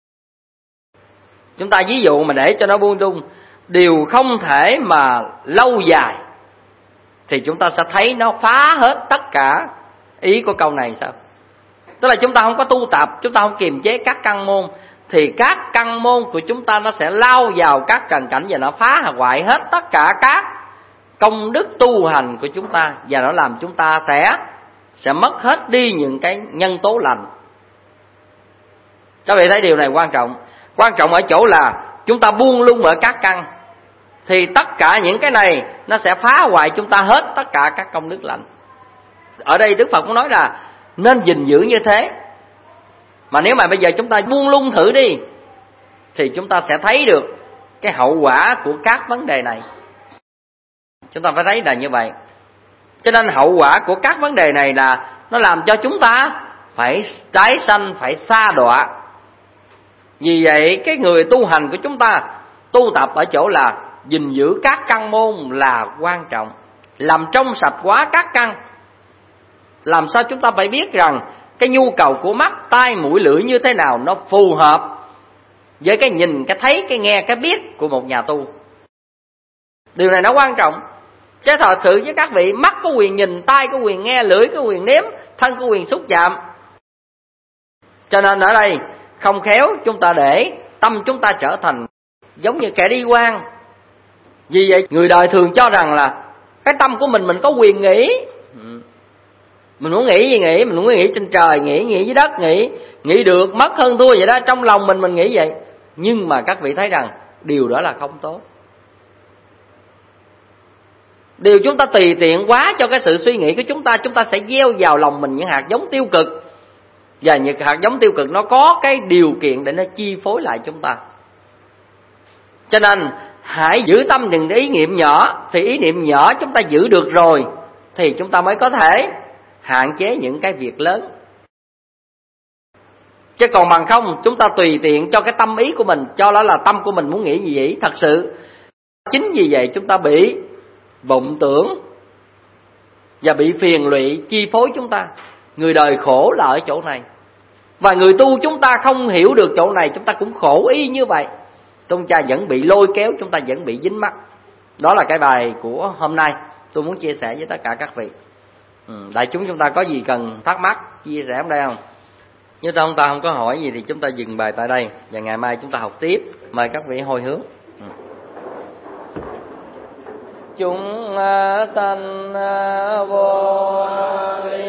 Chúng ta ví dụ mà để cho nó buông lung, điều không thể mà lâu dài, thì chúng ta sẽ thấy nó phá hết tất cả. Ý của câu này sao? Tức là chúng ta không có tu tập, chúng ta không kiềm chế các căn môn, thì các căn môn của chúng ta nó sẽ lao vào các trần cảnh và nó phá hoại hết tất cả các công đức tu hành của chúng ta, và nó làm chúng ta sẽ mất hết đi những cái nhân tố lành. Các vị thấy điều này quan trọng. Quan trọng ở chỗ là chúng ta buông lung ở các căn, thì tất cả những cái này nó sẽ phá hoại chúng ta hết tất cả các công đức lành. Ở đây Đức Phật cũng nói là nên gìn giữ như thế. Mà nếu mà bây giờ chúng ta buông lung thử đi, thì chúng ta sẽ thấy được cái hậu quả của các vấn đề này. Chúng ta phải thấy là như vậy. Cho nên hậu quả của các vấn đề này là nó làm cho chúng ta phải tái sanh, phải sa đọa. Vì vậy cái người tu hành của chúng ta tu tập ở chỗ là gìn giữ các căn môn là quan trọng, làm trong sạch quá các căn. Làm sao chúng ta phải biết rằng cái nhu cầu của mắt, tai, mũi, lưỡi như thế nào nó phù hợp với cái nhìn, cái thấy, cái nghe, cái biết của một nhà tu. Điều này nó quan trọng. Chứ thật sự với các vị, mắt có quyền nhìn, tai có quyền nghe, lưỡi có quyền nếm, thân có quyền xúc chạm. Cho nên ở đây không khéo chúng ta để tâm chúng ta trở thành giống như kẻ đi quan. Vì vậy người đời thường cho rằng là cái tâm của mình có quyền nghĩ. Mình muốn nghĩ gì nghĩ, mình muốn nghĩ trên trời nghĩ dưới đất nghĩ được, mất hơn thua vậy đó. Trong lòng mình nghĩ vậy. Nhưng mà các vị thấy rằng điều đó là không tốt. Điều chúng ta tùy tiện quá cho cái sự suy nghĩ của chúng ta sẽ gieo vào lòng mình những hạt giống tiêu cực. Và những hạt giống tiêu cực nó có cái điều kiện để nó chi phối lại chúng ta. Cho nên hãy giữ tâm những ý niệm nhỏ. Thì ý niệm nhỏ chúng ta giữ được rồi, thì chúng ta mới có thể hạn chế những cái việc lớn. Chứ còn bằng không chúng ta tùy tiện cho cái tâm ý của mình, cho đó là tâm của mình muốn nghĩ gì vậy. Thật sự chính vì vậy chúng ta bị vọng tưởng và bị phiền lụy chi phối chúng ta. Người đời khổ là ở chỗ này. Và người tu chúng ta không hiểu được chỗ này, chúng ta cũng khổ y như vậy. Tôn cha vẫn bị lôi kéo, chúng ta vẫn bị dính mắc. Đó là cái bài của hôm nay tôi muốn chia sẻ với tất cả các vị. Đại chúng ta có gì cần thắc mắc chia sẻ ở đây không? Nếu chúng ta không có hỏi gì thì chúng ta dừng bài tại đây, và ngày mai chúng ta học tiếp. Mời các vị hồi hướng. Chúng sanh vô